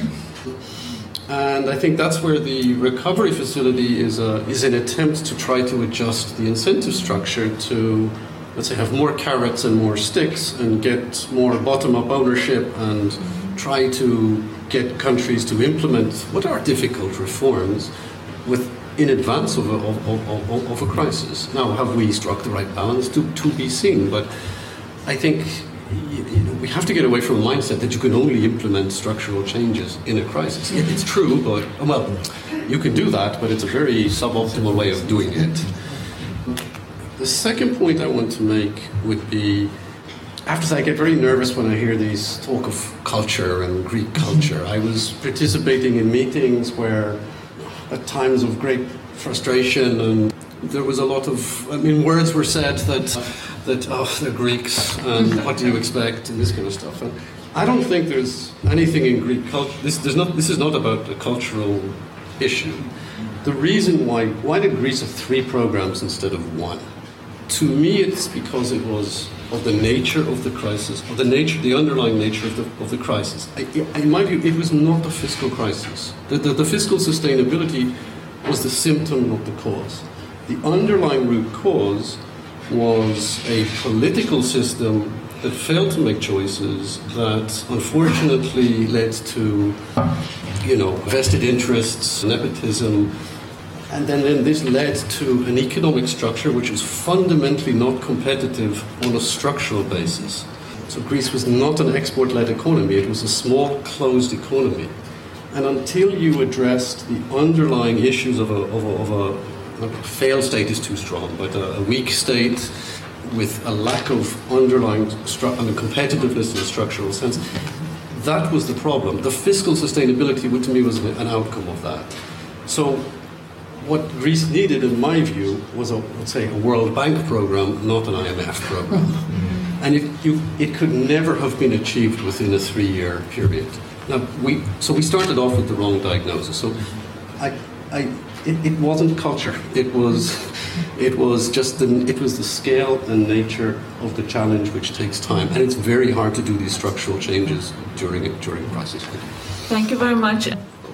And I think that's where the recovery facility is, a, is an attempt to try to adjust the incentive structure to, let's say, have more carrots and more sticks and get more bottom-up ownership and try to get countries to implement what are difficult reforms with in advance of a, of, of, of a crisis. Now, have we struck the right balance? To, to be seen, but I think you know, we have to get away from a mindset that you can only implement structural changes in a crisis. It, it's true, but, well, you can do that, but it's a very suboptimal way of doing it. The second point I want to make would be, I have to say I get very nervous when I hear these talk of culture and Greek culture. I was participating in meetings where at times of great frustration, and there was a lot of, I mean, words were said that, that oh, they're Greeks, and what do you expect, and this kind of stuff. And I don't think there's anything in Greek culture, this, there's not, this is not about a cultural issue. The reason why, why did Greece have three programs instead of one? To me, it's because it was of the nature of the crisis, of the nature, the underlying nature of the of the crisis. I, in my view, it was not a fiscal crisis. The, the, the fiscal sustainability was the symptom, not the cause. The underlying root cause was a political system that failed to make choices that unfortunately led to, you know, vested interests, nepotism. And then, then this led to an economic structure which was fundamentally not competitive on a structural basis. So Greece was not an export-led economy, it was a small, closed economy. And until you addressed the underlying issues of a, of a, of a, a failed state is too strong, but a, a weak state with a lack of underlying stru- and competitiveness in a structural sense, that was the problem. The fiscal sustainability, to me, was an outcome of that. So what Greece needed, in my view, was a, let's say, a World Bank program, not an I M F program. And it, you, it could never have been achieved within a three-year period. Now, we, so we started off with the wrong diagnosis. So I, I, it, it wasn't culture. It was, it was just the, it was the scale and nature of the challenge, which takes time. And it's very hard to do these structural changes during it, during a crisis. Thank you very much.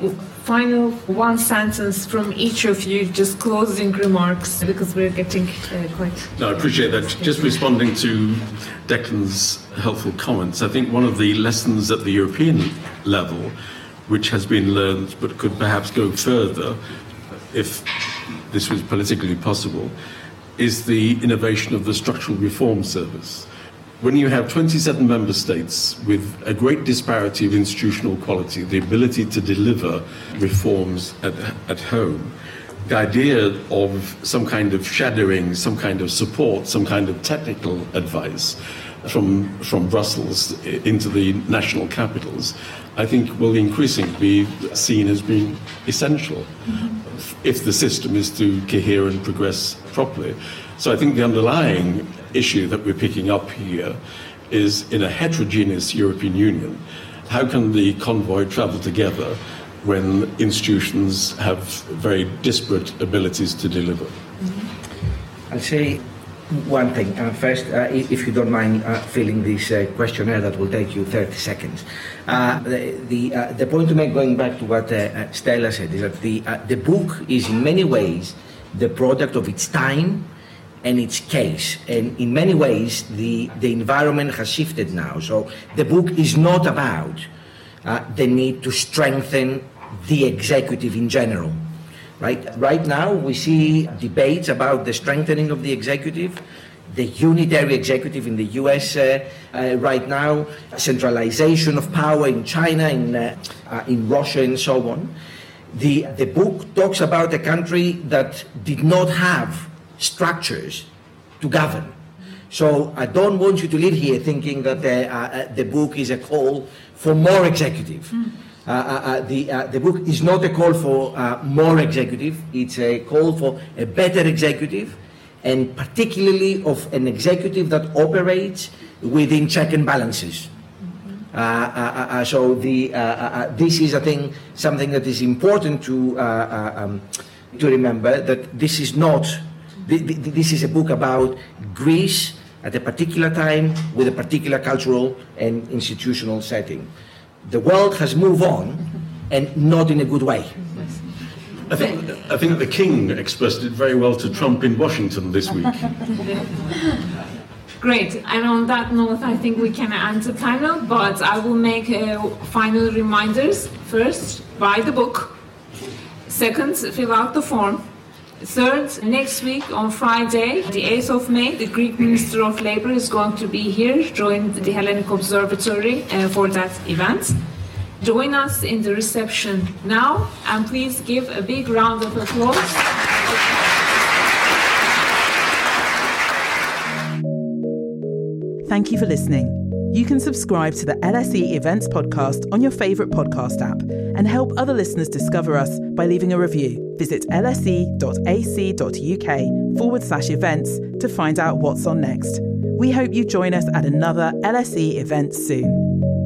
Final one sentence from each of you, just closing remarks, because we're getting uh, quite... No, I appreciate that. Just responding to Declan's helpful comments, I think one of the lessons at the European level, which has been learned but could perhaps go further if this was politically possible, is the innovation of the Structural Reform Service. When you have twenty-seven member states with a great disparity of institutional quality, the ability to deliver reforms at, at home, the idea of some kind of shadowing, some kind of support, some kind of technical advice from, from Brussels into the national capitals, I think will increasingly be seen as being essential mm-hmm. if the system is to cohere and progress properly. So I think the underlying issue that we're picking up here is, in a heterogeneous European Union, how can the convoy travel together when institutions have very disparate abilities to deliver? Mm-hmm. I'll say one thing. Uh, first, uh, if you don't mind uh, filling this uh, questionnaire that will take you thirty seconds. Uh, the the, uh, the point to make, going back to what uh, Stella said, is that the, uh, the book is in many ways the product of its time and its case. And in many ways, the, the environment has shifted now. So the book is not about uh, the need to strengthen the executive in general. Right? Right now, we see debates about the strengthening of the executive, the unitary executive in the U S uh, uh, right now, centralization of power in China, in, uh, uh, in Russia, and so on. The, the book talks about a country that did not have structures to govern. So I don't want you to leave here thinking that the, uh, the book is a call for more executive. Mm. Uh, uh, the, uh, the book is not a call for uh, more executive, it's a call for a better executive, and particularly of an executive that operates within check and balances. Uh, uh, uh, so the, uh, uh, this is, I think, something that is important to, uh, uh, um, to remember, that this is not, this is a book about Greece at a particular time with a particular cultural and institutional setting. The world has moved on, and not in a good way. I think, I think the King expressed it very well to Trump in Washington this week. Great. And on that note, I think we can end the panel, but I will make uh, final reminders. First, buy the book. Second, fill out the form. Third, next week on Friday, the eighth of May, the Greek Minister of Labour is going to be here, join the Hellenic Observatory uh, for that event. Join us in the reception now, and please give a big round of applause. Thank you for listening. You can subscribe to the L S E Events podcast on your favourite podcast app and help other listeners discover us by leaving a review. Visit lse.ac.uk forward slash events to find out what's on next. We hope you join us at another L S E event soon.